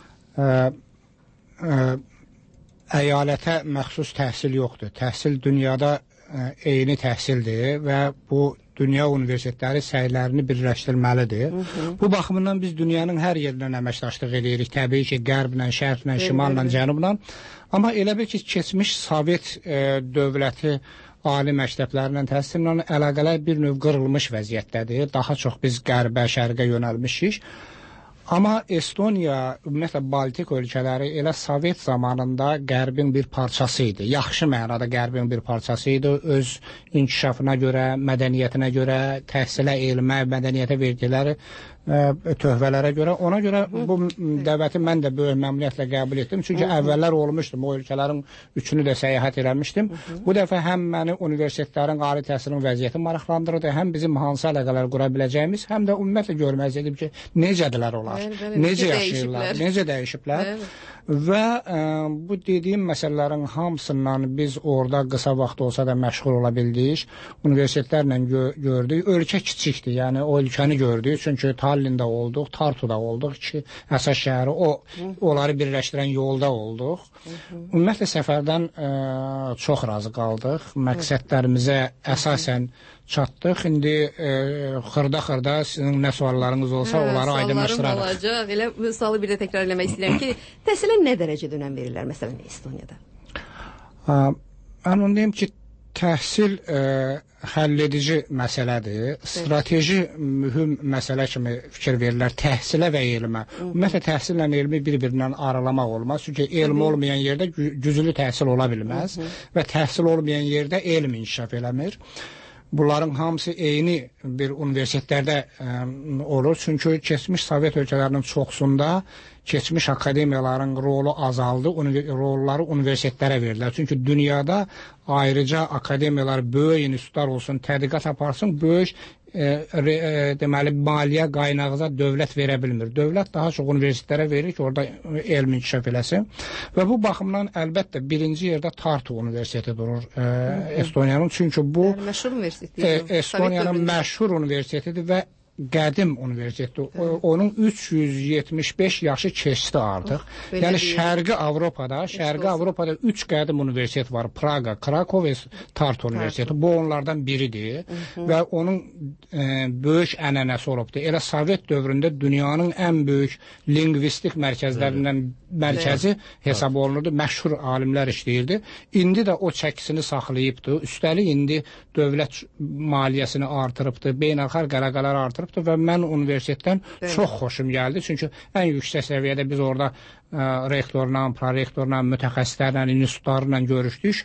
əyalətə məxsus təhsil yoxdur. Təhsil dünyada eyni təhsildir və bu dünya universitetləri səylərini birləşdirməlidir. Bu baxımından biz dünyanın hər yerindən əməkdaşlıq edirik. Təbii ki, qərblə, şərqlə, şimalla, cənubla. Amma elə bil ki, keçmiş Sovet dövləti ali məktəblərlə təhsillə əlaqələr bir növ qırılmış vəziyyətdədir. Daha çox biz qərbə, şərqə yönəlmişik. Amma Estoniya, ümumiyyətlə Baltik ölkələri elə Sovet zamanında qərbin bir parçası idi. Yaxşı mənada qərbin bir parçası idi. Öz inkişafına görə, mədəniyyətinə görə, təhsilə, elmə, mədəniyyətə verdikləri töhvələrə görə. Ona görə bu dəvəti mən də böyük məmnuniyyətlə qəbul etdim. Çünki əvvəllər olmuşdum, o ölkələrin üçünü də səyahət eləmişdim. Bu dəfə həm məni universitetlərin, ali təhsilin vəziyyəti maraqlandırdı, həm bizim hansı əlaqələr qura biləcəyimiz, həm də ümumiyyətlə görməz edib ki, necədirlər onlar, necə yaşayırlar, necə dəyişiblər. Və bu dediyim məsələlərin hamısından biz orada qısa vaxt olsa da məşğul ola bildik. Universitetlərlə gördük. Ölkə kiçikdir, yəni o ölkəni gördük. Çünki Tallinn'də olduq, Tartu'da olduq ki, əsas şəhəri onları birləşdirən yolda olduq. Ümumiyyətlə səfərdən çox razı qaldıq. Məqsədlərimizə əsasən çatdıq. İndi xırda-xırda sizin nə suallarınız olsa onları aydınlaşdırarıq. Olacaq. Elə bu sualı bir də təkrar eləmək istəyirəm ki, təhsilə nə dərəcədə önəm verirlər məsələn Estoniyada? Mən onu deyim ki, təhsil həlledici məsələdir. Strateji mühüm məsələ kimi fikir verirlər təhsilə və elmə. Ümumiyyətlə təhsillə elmi bir-birindən aralamaq olmaz. Çünki elm olmayan yerdə güclü təhsil ola bilməz və təhsil olmayan yerdə elm inkişaf eləmir. Bunların hamısı eyni bir universitetlərdə olur. Çünki keçmiş Sovet ölkələrinin çoxsunda keçmiş akademiyaların rolu azaldı, rolları universitetlərə verirlər. Çünki dünyada ayrıca akademiyalar, böyük institutlar olsun, tədqiqat aparsın, böyük deməli maliyyə qaynağıza dövlət verə bilmir. Dövlət daha çox universitetlərə verir ki, orada elm inkişaf eləsin. Və bu baxımdan əlbəttə birinci yerdə Tartu Universiteti durur Estoniyanın. Çünki bu Estoniyanın məşhur universitetidir və qədim universitetdir. Onun 375 yaşı keçdi artıq. Yəni Şərqi Avropada 3 qədim universitet var. Praga, Krakow və Tartu Universiteti. Bu onlardan biridir və onun böyük ənənəsi olubdur. Elə Sovet dövründə dünyanın ən böyük lingvistik mərkəzlərindən mərkəzi hesab olunurdu. Məşhur alimlər işləyirdi. İndi də o çəkisini saxlayıbdır. Üstəlik indi dövlət maliyyəsini artırıbdır, beynəlxalq əlaqələri artırıbdır və mən universitetdən çox xoşum gəldi. Çünki ən yüksək səviyyədə biz orada rektorla, prorektorla, mütəxəssislərlə, institutlarla görüşdük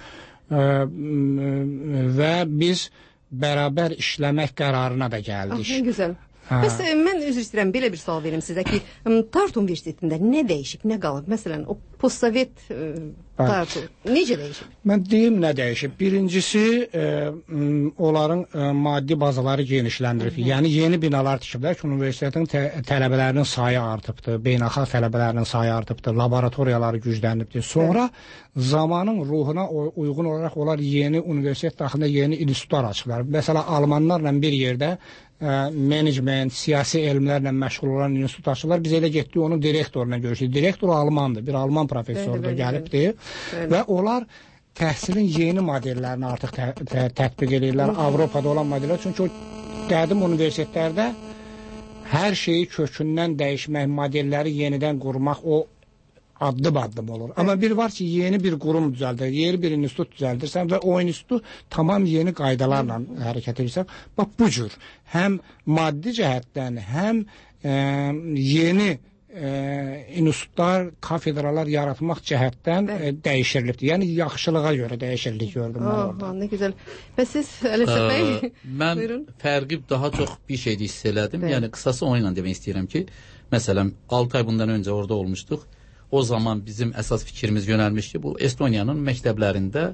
və biz bərabər işləmək qərarına da gəldik. Gözəl. Bəs mən üzr istəyirəm, belə bir sual verim sizə ki, Tartu Universitetində nə dəyişib, nə qalıb? Məsələn, o postsovet Tartu necə dəyişib? Mən deyim nə dəyişib. Birincisi, onların maddi bazaları genişləndirib. Yəni, yeni binalar tikiblər ki, universitetin tələbələrinin sayı artıbdır, beynəlxalq tələbələrinin sayı artıbdır, laboratoriyaları güclənibdir. Sonra zamanın ruhuna uyğun olaraq onlar yeni universitet daxilində yeni institutlar açıblar. Məsələn, almanlarla bir yerdə menecment, siyasi elmlərlə məşğul olan institut açırlar. Biz elə getdik onun direktoruna görüşdük. Direktor Almandır, bir Alman professorudur, gəlibdir və onlar təhsilin yeni modellərini artıq tətbiq edirlər. Avropada olan modellər. Çünki o qədim universitetlərdə hər şeyi kökündən dəyişmək, modelləri yenidən qurmaq, o addım olur. Amma bir var ki, yeni bir qurum düzəldir, yeni bir institut düzəldirsən və o institut tamam yeni qaydalarla hərəkət edirsən. Bax, bu cür həm maddi cəhətdən, həm yeni institutlar, kafedralar yaratmaq cəhətdən dəyişirilibdir. Yəni, yaxşılığa görə dəyişirlik gördüm mən orada. Ne güzel. Və siz, Əlifşət bəy? Mən fərqi daha çox bir şeydə hiss elədim. Yəni, qısası onunla demək istəyirəm ki, məsələn, 6 ay bundan öncə orada olmuşduq. O zaman bizim əsas fikrimiz yönəlmiş ki, bu Estoniyanın məktəblərində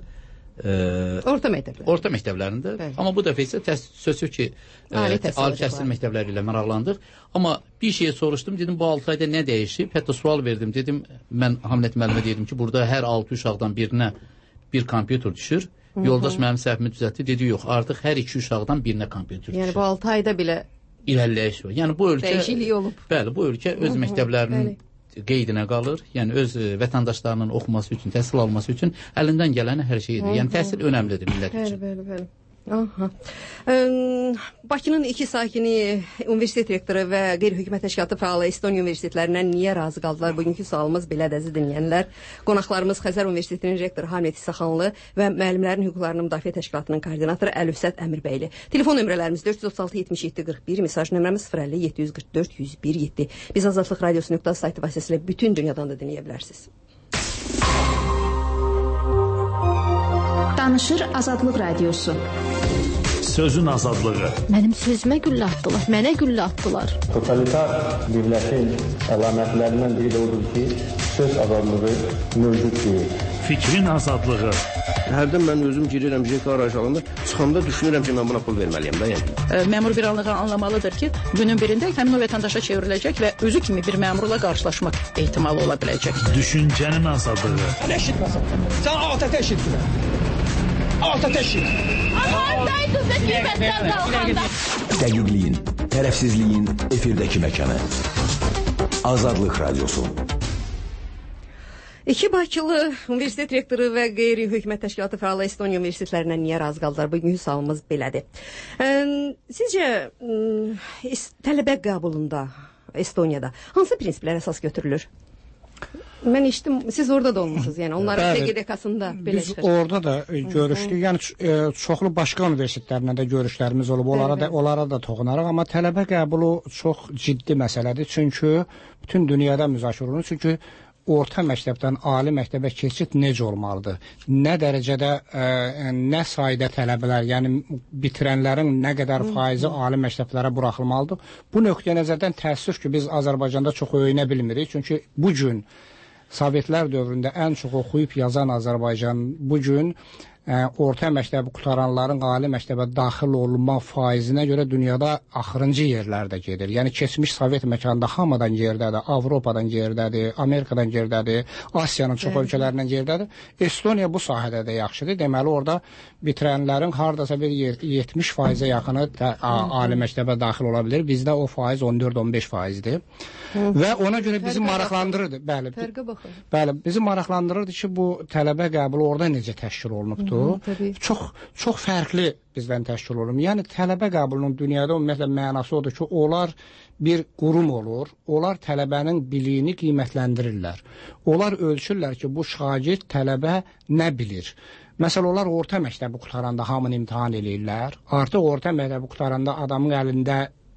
orta məktəblərində, amma bu dəfə isə sözü ki, ali təhsil məktəbləri ilə maraqlandıq. Amma bir şeyi soruşdum, dedim, bu 6 ayda nə dəyişib? Hətta sual verdim, dedim, mən Hamlet müəllimə dedim ki, burada hər 6 uşaqdan birinə bir kompüter düşür. Yoldaş mənim səhvimi düzəltdi, dedi, yox, artıq hər 2 uşaqdan birinə kompüter düşür. Yəni, bu 6 ayda belə irəliləyiş var. Yəni, bu ölkə dəyişiklik olub. Bəli, bu ölkə öz məktəblərinin qeydinə qalır. Yəni öz vətəndaşlarının oxuması üçün, təhsil alması üçün əlindən gələni hər şey edir. Yəni təhsil önəmlidir millət üçün. Bəli. Aha. Bakının 2 sakini, universitet rektoru və qeyri-hökumət təşkilatı fəalı Estoniya universitetlərindən niyə razı qaldılar? Bugünkü sualımız belədir, əziz dinləyənlər. Qonaqlarımız Xəzər Universitetinin rektoru Hamlet İsaxanlı və müəllimlərin hüquqlarını müdafiə təşkilatının koordinatoru Əlifşət Əmirbəyli. Telefon nömrələrimiz 436-77-41, mesaj nömrəmiz 050-744-101-7. Biz Azadlıq Radiosu.az saytı vasitəsilə bütün dünyadan da dinləyə bilərsiniz. Danışır Azadlıq Radiosu. Sözün azadlığı. Mənim sözümə güllə atdılar, mənə güllə atdılar. Totalitar dövlətin əlamətlərindən biri də odur ki, söz azadlığı mövcud deyil. Fikrin azadlığı. Hərdən mən özüm girirəm JK arayışlarında, çıxanda düşünürəm ki, mən buna pul verməliyəm da yəni. Məmur bir anlığa anlamalıdır ki, günün birində həmin o vətəndaşa çevriləcək və özü kimi bir məmurla qarşılaşmaq ehtimalı ola biləcək. Düşüncənin azadlığı. Eşitməsən. Sən altı eşitmə. Dəqiqliyin, tərəfsizliyin efirdəki məkanı. Azadlıq Radiosu. 2 Bakılı universitet rektoru və qeyri-hökumət təşkilatı fəalı Estoniya universitetlərindən niyə razı qaldılar? Bugünkü sualımız belədir. Sizcə tələbə qəbulunda Estoniyada hansı prinsiplər əsas götürülür? Mən işdim, siz orada da olmuşsunuz, yəni onların TGDK-sında belə çıxır. Biz orada da görüşdük, yəni çoxlu başqa universitetlərlə də görüşlərimiz olub, onlara da toxunarıq, amma tələbə qəbulu çox ciddi məsələdir, çünki bütün dünyada müzakirə olunur, çünki orta məktəbdən ali məktəbə keçid necə olmalıdır? Nə dərəcədə, nə sayda tələbələr, yəni bitirənlərin nə qədər faizi ali məktəblərə buraxılmalıdır? Bu nöqtə nəzərdən təəssüf ki, biz Azərbaycanda çox öyünə bilmirik. Çünki bu gün Sovetlər dövründə ən çox oxuyub yazan Azərbaycan bu gün orta məktəbi qutaranların ali məktəbə daxil olma faizinə görə dünyada axırıncı yerlərdə gedir. Yəni keçmiş Sovet məkanında hamıdan gerdədir, Avropadan gerdədir, Amerikadan gerdədir, Asiyanın çox ölkələrindən gerdədir. Estoniya bu sahədə də yaxşıdır. Deməli orada bitirənlərin hardasa bir 70%-ə yaxını ali məktəbə daxil ola bilir. Bizdə o faiz 14-15%-dir. Və ona görə bizi maraqlandırırdı. Bəli, bizi maraqlandırırdı ki, bu tələbə qəbulu orada necə təşkil olunubdur? Çox fərqli bizdən təşkil olur. Yəni tələbə qəbulunun dünyada ümumiyyətlə mənası odur ki, onlar bir qurum olur. Onlar tələbənin biliyini qiymətləndirirlər. Onlar ölçürlər ki, bu şagird tələbə nə bilir? Məsələn, onlar orta məktəbi qutaranda hamını imtahan eləyirlər. Artıq orta məktəbi qutaranda adamın əlində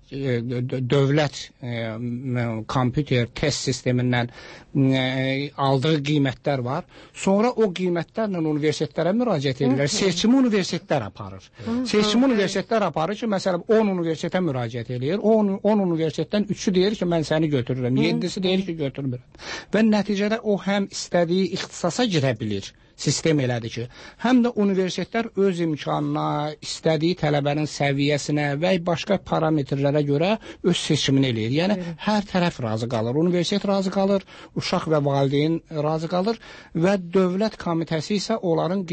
dövlət kompüter test sistemindən aldığı qiymətlər var. Sonra o qiymətlərlə universitetlərə müraciət edirlər. Seçimi universitetlər aparır. Seçimi universitetlər aparır ki, məsələn, 10 universitetə müraciət edir. 10 universitetdən 3-ü deyir ki, mən səni götürürəm. 7-si deyir ki, götürmürəm. Və nəticədə o həm istədiyi ixtisasa girə bilir. Sistem elədir ki, həm də universitetlər öz imkanına, istədiyi tələbənin səviyyəsinə və başqa parametrlərə görə öz seçimini eləyir. Yəni, hər tərəf razı qalır. Universitet razı qalır, uşaq və valideyn razı qalır və dövlət komitəsi isə onların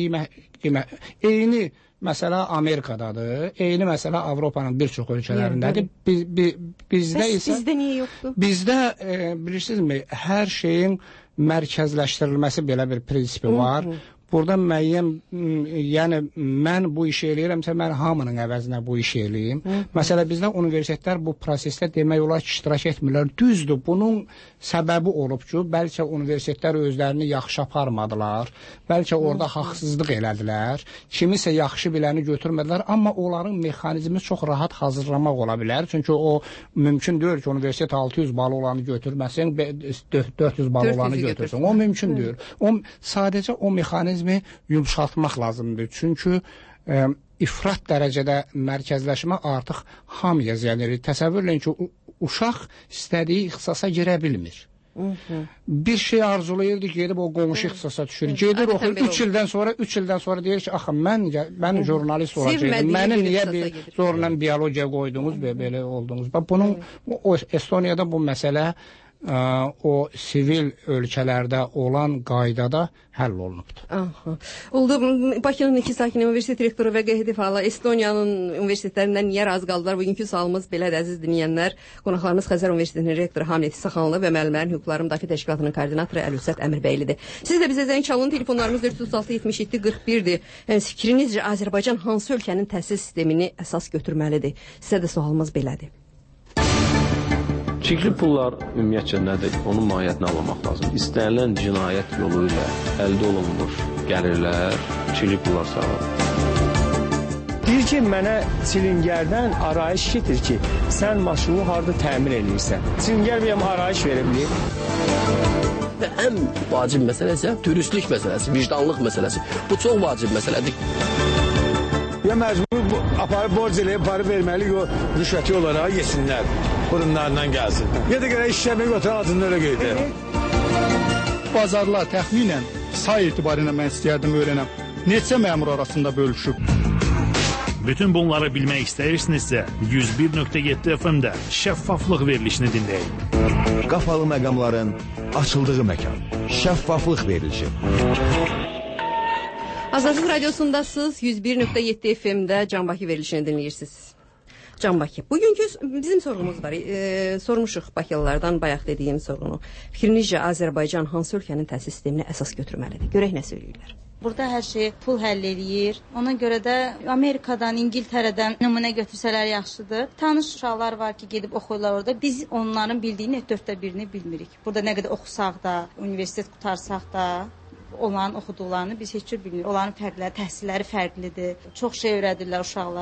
eyni məsələ Amerikadadır, eyni məsələ Avropanın bir çox ölkələrindədir. Bizdə isə... Bizdə niyə yoxdur? Bizdə, bilirsinizmi, hər şeyin mərkəzləşdirilməsi belə bir prinsipi var. Burada müəyyən, yəni mən bu işi eləyirəmsə, mən hamının əvəzinə bu işi eləyim. Məsələn, bizdə universitetlər bu prosesdə demək olar ki, iştirak etmirlər. Düzdür, bunun səbəbi olub ki, bəlkə universitetlər özlərini yaxşı aparmadılar, bəlkə orada haqsızlıq elədilər, kimisə yaxşı biləni götürmədilər, amma onların mexanizmi çox rahat hazırlamaq ola bilər. Çünki o mümkün deyil ki, universitet 600 balı olanı götürməsin, 400 balı olanı götürsün. O mümkün deyil. Sadəcə o mexanizmi yumşaltmaq lazımdır. Çünki ifrat dərəcədə mərkəzləşmə artıq hamıya ziyan edir. Təsəvvür edin ki, uşaq istədiyi ixtisasa girə bilmir. Bir şey arzulayırdı, gedib o qonşu ixtisasa düşür. Gedir oxur, 3 ildən sonra deyir ki, axı, mən jurnalist olacaqdım. Məni niyə bir zorla biyologiya qoydunuz, belə oldunuz. Bunun, Estoniyada bu məsələ o sivil ölkələrdə olan qaydada həll olunubdur. Oldu. Bakının 2 sakini universitet rektoru və qeyd fəala Estoniyanın universitetlərindən niyə razı qaldılar? Bugünkü sualımız belədir, əziz dinləyənlər. Qonaqlarımız Xəzər Universitetinin rektoru Hamlet İsaxanlı və müəllimlərin hüquqları müdafiə təşkilatının koordinatoru Əlüsət Əmirbəylidir. Siz də bizə zəng çalın, telefonlarımız 436 77 41-dir. Fikrinizcə Azərbaycan hansı ölkənin təhsil sistemini əsas götürməlidir? Sizə də sualımız belədir. Çirkli pullar ümumiyyətcə nədir? Onun mahiyyətini anlamaq lazım. İstənilən cinayət yolu ilə əldə olunmuş gəlirlər, çirkli pullar sayılır. Deyir ki, mənə çilingərdən arayış getir ki, sən maşını harada təmir edirsən. Çilingər bir arayış verə bilir. Və ən vacib məsələ isə dürüstlük məsələsi, vicdanlıq məsələsi. Bu çox vacib məsələdir. Ya məcbur aparıb borc eləyib, parı verməli, o rüşvəti olaraq yesinlər. Burunlarından gəlsin. Ya da görə işləmək otur, adını öyle qeydir. Bazarlar təxminən say etibarıyla mən istəyərdim öyrənəm. Neçə məmur arasında bölüşüb? Bütün bunları bilmək istəyirsinizsə 101.7 FM-də şəffaflıq verilişini dinləyin. Qapalı məqamların açıldığı məkan. Şəffaflıq verilişi. Azadlıq Radiosundasınız. 101.7 FM-də Can Bakı verilişini dinləyirsiniz. Can Bakı. Bugünkü bizim sorğumuz var. Sormuşuq Bakılılardan bayaq dediyim sorğunu. Fikrinizcə Azərbaycan hansı ölkənin təhsil sistemini əsas götürməlidir? Görək nə söyləyirlər. Burada hər şey pul həll eləyir. Ona görə də Amerikadan, İngiltərədən nümunə götürsələr yaxşıdır. Tanış uşaqlar var ki, gedib oxuyurlar orada. Biz onların bildiyini 4/1-ni bilmirik. Burada nə qədər oxusaq da, universitet qutarsaq da, onların oxuduqlarını biz heç cür bilmirik. Onların fərqləri, təhsilləri fərqlidir. Çox şey öyrədirlər uşaqlara.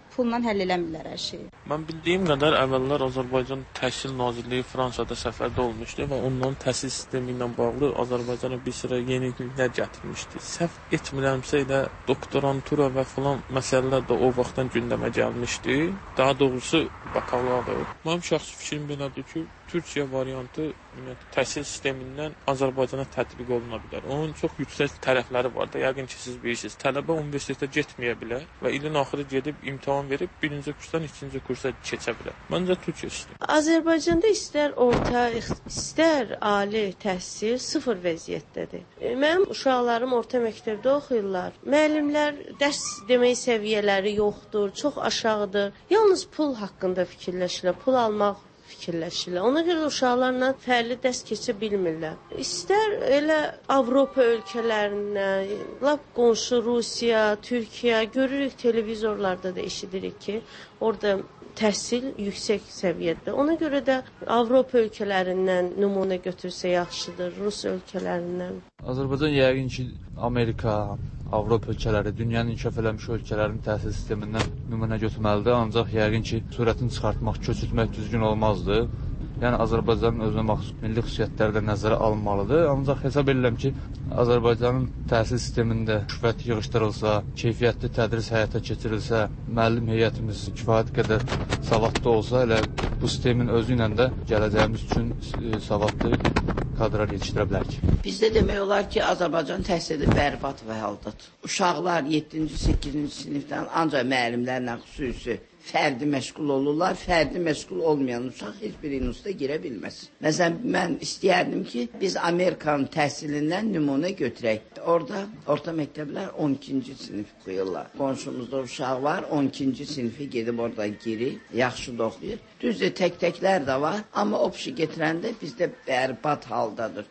pulla həll eləmirlər hər şeyi. Mən bildiyim qədər əvvəllər Azərbaycan Təhsil Nazirliyi Fransada səfərdə olmuşdu və onların təhsil sistemi ilə bağlı Azərbaycana bir sıra yeniliklər gətirmişdi. Səhv etmirəmsə elə doktorantura və filan məsələlər də o vaxtdan gündəmə gəlmişdi. Daha doğrusu bakalavr. Mənim şəxsi fikrim belədir ki, Türkiyə variantı təhsil sistemindən Azərbaycana tətbiq oluna bilər. Onun çox yüksək tərəfləri var da, yəqin ki, siz bilirsiniz. Tələbə universitetə getməyə bilər və ilin axırı gedib imtahan verib birinci kursdan ikinci kursa keçə bilər. Məncə Türkiyə sistemi. Azərbaycanda istər orta, istər ali təhsil sıfır vəziyyətdədir. Mənim uşaqlarım orta məktəbdə oxuyurlar. Müəllimlər dərs demək səviyyələri yoxdur, çox aşağıdır. Yalnız pul haqqında fikirləşirlər, pul almaq fikirləşirlər. Ona görə uşaqlarla fərli dərs keçə bilmirlər. İstər elə Avropa ölkələrindən, lap qonşu Rusiya, Türkiyə, görürük televizorlarda da eşidirik ki, orada təhsil yüksək səviyyədə. Ona görə də Avropa ölkələrindən nümunə götürsə yaxşıdır, Rus ölkələrindən. Azərbaycan yəqin ki, Amerika, Avropa ölkələri, dünyanın inkişaf eləmiş ölkələrin təhsil sistemindən nümunə götürməlidir. Ancaq yəqin ki, sürətini çıxartmaq, köçürtmək düzgün olmazdı. Yəni Azərbaycanın özünə məxsus milli xüsusiyyətləri də nəzərə alınmalıdır. Ancaq hesab edirəm ki, Azərbaycanın təhsil sistemində kifayət yığışdırılsa, keyfiyyətli tədris həyata keçirilsə, müəllim heyətimiz kifayət qədər savadlı olsa, elə bu sistemin özü ilə də gələcəyimiz üçün savadlı kadrlar yetişdirə bilərik. Bizdə demək olar ki, Azərbaycan təhsili bərbad və haldadır. Uşaqlar 7-ci, 8-ci sinifdən ancaq müəllimlərlə xüsusi fərdi məşğul olurlar. Fərdi məşğul olmayan uşaq heç bir instituta girə bilməz. Məsələn, mən istəyərdim ki, biz Amerikanın təhsilindən nümunə götürək. Orada orta məktəblər 12-ci sinif qoyurlar. Qonşumuzda uşaq var, 12-ci sinifi gedib orada girir, yaxşı da oxuyur. Düzdür, tək-təklər də var, amma opşi getirəndə bizdə bərbad haldadır.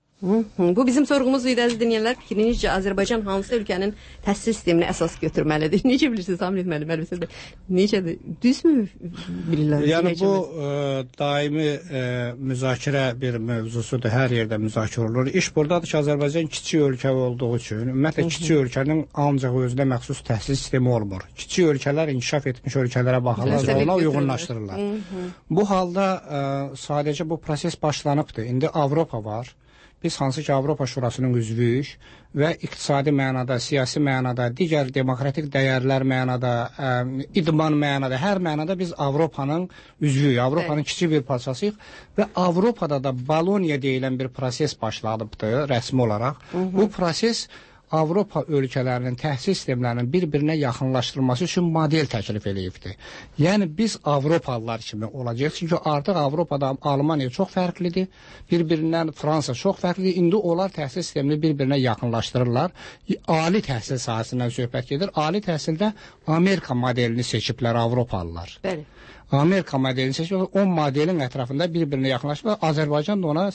Bu bizim sorğumuz idi, əziz dinləyənlər. Fikrinizcə Azərbaycan hansı ölkənin təhsil sistemini əsas götürməlidir? Necə bilirsiniz Samir müəllim? Necədir? Düzmü bilirlər? Yəni bu daimi müzakirə bir mövzusudur. Hər yerdə müzakirə olunur. İş burdadır ki, Azərbaycan kiçik ölkə olduğu üçün, ümumiyyətlə kiçik ölkənin ancaq özünə məxsus təhsil sistemi olmur. Kiçik ölkələr inkişaf etmiş ölkələrə baxırlar və ona uyğunlaşdırırlar. Bu halda sadəcə bu proses başlanıbdır. İndi Avropa var. Biz hansı ki Avropa Şurasının üzvüyük və iqtisadi mənada, siyasi mənada, digər demokratik dəyərlər mənada, idman mənada, hər mənada biz Avropanın üzvüyük, Avropanın kiçik bir parçasıyıq və Avropada da Boloniya deyilən bir proses başladıbdır rəsmi olaraq. Bu proses Avropa ölkələrinin təhsil sistemlərinin bir-birinə yaxınlaşdırılması üçün model təklif edibdir. Yəni biz Avropalılar kimi olacaq. Çünki artıq Avropada Almaniya çox fərqlidir, bir-birindən Fransa çox fərqlidir. İndi onlar təhsil sistemini bir-birinə yaxınlaşdırırlar. Ali təhsil sahəsindən söhbət gedir. Ali təhsildə Amerika modelini seçiblər Avropalılar. Bəli. Amerika modelini seçib, o modelin ətrafında bir-birinə yaxınlaşıb. Azərbaycan da ona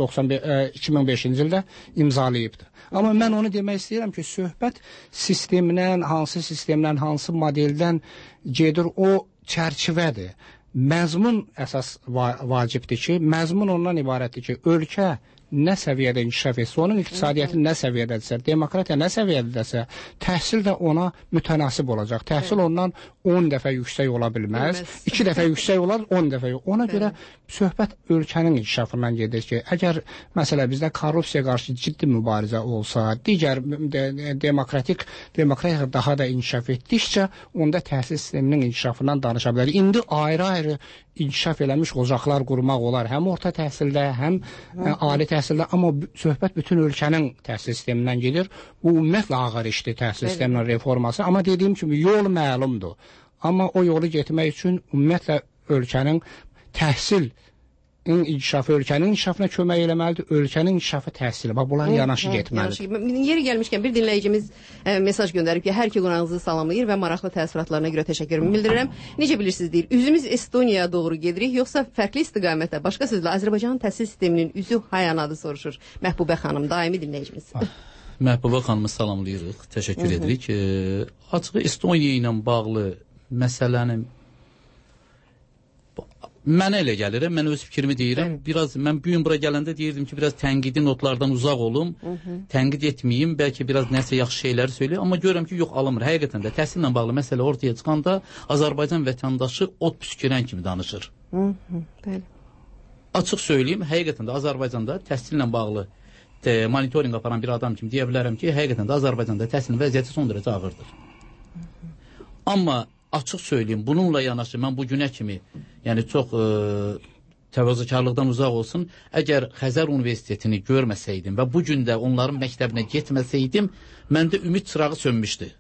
2005-ci ildə imzalayıbdır. Amma mən onu demək istəyirəm ki, söhbət sistemdən, hansı modeldən gedir, o çərçivədir. Məzmun əsas vacibdir ki, məzmun ondan ibarətdir ki, ölkə nə səviyyədə inkişaf etsə, onun iqtisadiyyəti nə səviyyədədirsə, demokratiya nə səviyyədədirsə, təhsil də ona mütənasib olacaq. Təhsil ondan 10 dəfə yüksək ola bilməz, 2 dəfə yüksək olar, 10 dəfə yox. Ona görə söhbət ölkənin inkişafından gedir ki, əgər məsələ bizdə korrupsiya qarşı ciddi mübarizə olsa, digər demokratiya daha da inkişaf etdikcə, onda təhsil sisteminin inkişafından danışa bilərik. İndi ayrı-ayrı inkişaf eləmiş ocaqlar qurmaq olar, həm orta təhsildə, həm ali təhsildə, amma söhbət bütün ölkənin təhsil sistemindən gedir. Bu ümumiyyətlə ağır işdir təhsil sisteminin reforması, amma dediyim kimi yol məlumdur. Amma o yolu getmək üçün ümumiyyətlə ölkənin təhsil inkişafı, ölkənin inkişafına kömək eləməlidir, ölkənin inkişafı təhsili. Bax, bunlar yanaşı getməlidir. Yeri gəlmişkən bir dinləyicimiz mesaj göndərib ki, hər iki qonağınızı salamlayır və maraqlı təəssüratlarına görə təşəkkürümü bildirirəm. Necə bilirsiniz deyir, üzümüz Estoniyaya doğru gedirik, yoxsa fərqli istiqamətə? Başqa sözlə, Azərbaycanın təhsil sisteminin üzü hayanadı soruşur Məhbubə xanım, daimi dinləyicimiz. Məhbubə xanımı salamlayırıq, təşəkkür edirik. Açığı Estoniya ilə bağlı məsələnin Mənə elə gəlir, mən öz fikrimi deyirəm. Biraz mən bu gün bura gələndə deyirdim ki, biraz tənqidi notlardan uzaq olum. Tənqid etməyim, bəlkə biraz nəsə yaxşı şeyləri söyləyim, amma görürəm ki, yox alınmır. Həqiqətən də təhsillə bağlı məsələ ortaya çıxanda Azərbaycan vətəndaşı ot püskürən kimi danışır. Bəli. Açıq söyləyim, həqiqətən də Azərbaycanda təhsillə bağlı monitorinq aparan bir adam kimi deyə bilərəm ki, həqiqətən də Azərbaycanda təhsilin vəziyyəti son dərəcə ağırdır. Amma açıq söyləyim, bununla yanaşı mən bu günə kimi, yəni çox təvazökarlıqdan uzaq olsun, əgər Xəzər Universitetini görməsəydim və bu gün də onların məktəbinə getməsəydim, məndə ümid çırağı sönmüşdü.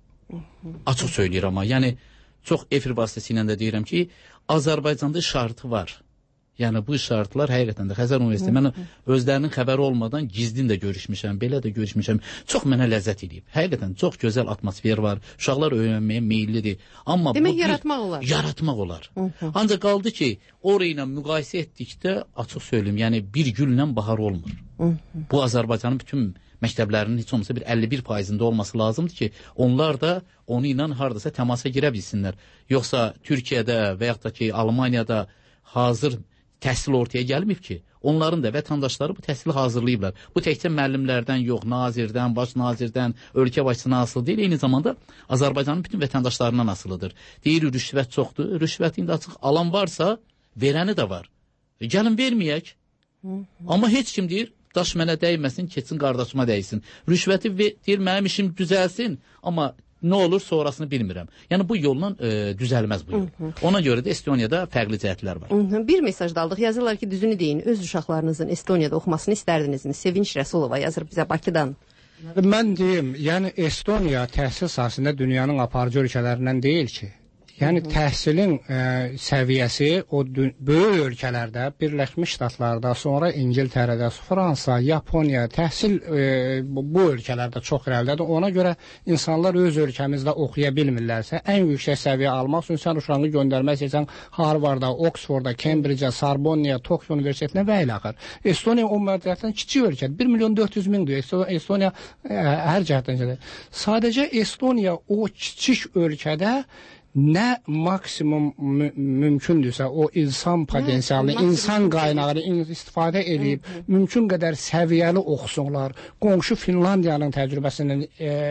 Açıq söyləyirəm amma, yəni çox efir vasitəsilə də deyirəm ki, Azərbaycanda şartı var. Yəni bu şartlar həqiqətən də Xəzər Universiteti, mən özlərinin xəbəri olmadan gizlin də görüşmüşəm, belə də görüşmüşəm. Çox mənə ləzzət edib. Həqiqətən çox gözəl atmosfer var. Uşaqlar öyrənməyə meyillidir. Amma demək yaratmaq olar. Yaratmaq olar. Ancaq qaldı ki, orayla müqayisə etdikdə açıq söyləyim, yəni bir güllə bahar olmur. Bu Azərbaycanın bütün məktəblərinin heç olmasa bir 51%'ində olması lazımdır ki, onlar da onu ilə hardasa təmasa girə bilsinlər. Yoxsa Türkiyədə və yaxud da ki, Almaniyada hazır təhsil ortaya gəlməyib ki, onların da vətəndaşları bu təhsili hazırlayıblar. Bu təkcə müəllimlərdən yox, nazirdən, baş nazirdən, ölkə başçısına asılı deyil, eyni zamanda Azərbaycanın bütün vətəndaşlarından asılıdır. Deyir, rüşvət çoxdur, rüşvət indi açıq alan varsa, verəni də var. Gəlin verməyək. Amma heç kim deyir, daş mənə dəyməsin, keçsin qardaşıma dəysin. Rüşvəti deyir, mənim işim düzəlsin, amma nə olur sonrasını bilmirəm. Yəni bu yolla düzəlməz bu yol. Ona görə də Estoniyada fərqli cəhətlər var. Bir mesaj da aldıq. Yazırlar ki, düzünü deyin, öz uşaqlarınızın Estoniyada oxumasını istərdinizmi? Sevinç Rəsulova yazır bizə Bakıdan. Mən deyim, yəni Estoniya təhsil sahəsində dünyanın aparıcı ölkələrindən deyil ki. Yəni təhsilin səviyyəsi o böyük ölkələrdə, Birləşmiş Ştatlarda, sonra İngiltərədə, Fransa, Yaponiya, təhsil bu ölkələrdə çox irəlilədir. Ona görə insanlar öz ölkəmizdə oxuya bilmirlərsə, ən yüksək səviyyə almaq üçün sən uşağını göndərmək istəyirsən Harvarda, Oxfordda, Cambridgeə, Sorbonneya, Tokyo Universitetinə və ilə axır. Estoniya o məhdədən kiçik ölkədir. 1.400.000-dir. Estoniya hər cəhətdən. Sadəcə Estoniya o kiçik ölkədə nə maksimum mümkündürsə o insan potensialını, insan qaynağını istifadə edib, mümkün qədər səviyyəli oxusunlar. Qonşu Finlandiyanın təcrübəsindən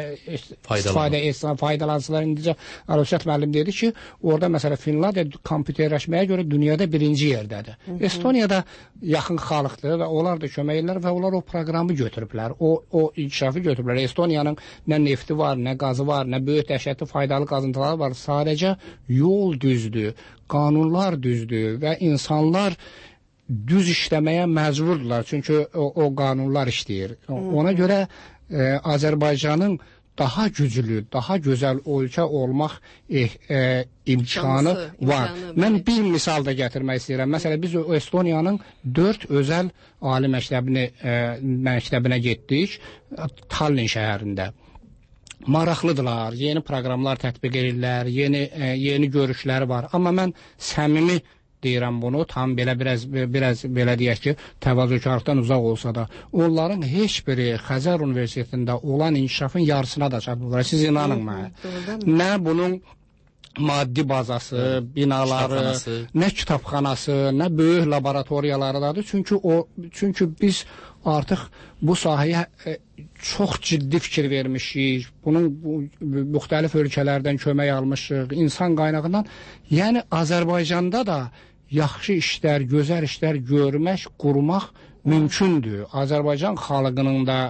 istifadə etsinlər, faydalansınlar. İndicə Əlövsət müəllim dedi ki, orada məsələ Finlandiya kompüterləşməyə görə dünyada birinci yerdədir. Estoniyada yaxın xalqdır və onlar da kömək edirlər və onlar o proqramı götürüblər, o inkişafı götürüblər. Estoniyanın nə nefti var, nə qazı var, nə böyük dəhşətli faydalı qazıntıları var. Sadəcə yol düzdür, qanunlar düzdür və insanlar düz işləməyə məcburdurlar. Çünki o qanunlar işləyir. Ona görə Azərbaycanın daha güclü, daha gözəl ölkə olmaq imkanı var. Mən bir misal da gətirmək istəyirəm. Məsələn, biz Estoniyanın 4 özəl ali məktəbinə getdik, Tallinn şəhərində. Maraqlıdırlar, yeni proqramlar tətbiq edirlər, yeni görüşləri var. Amma mən səmimi deyirəm bunu, tam biraz belə deyək ki, təvazökarlıqdan uzaq olsa da, onların heç biri Xəzər Universitetində olan inkişafın yarısına da çatmırlar. Siz inanın mənə. Nə bunun maddi bazası, binaları, nə kitabxanası, nə böyük laboratoriyalarıdadır. Çünki biz artıq bu sahəyə çox ciddi fikir vermişik, bunun müxtəlif ölkələrdən kömək almışıq, insan qaynağından. Yəni Azərbaycanda da yaxşı işlər, gözəl işlər görmək, qurmaq mümkündür. Azərbaycan xalqının da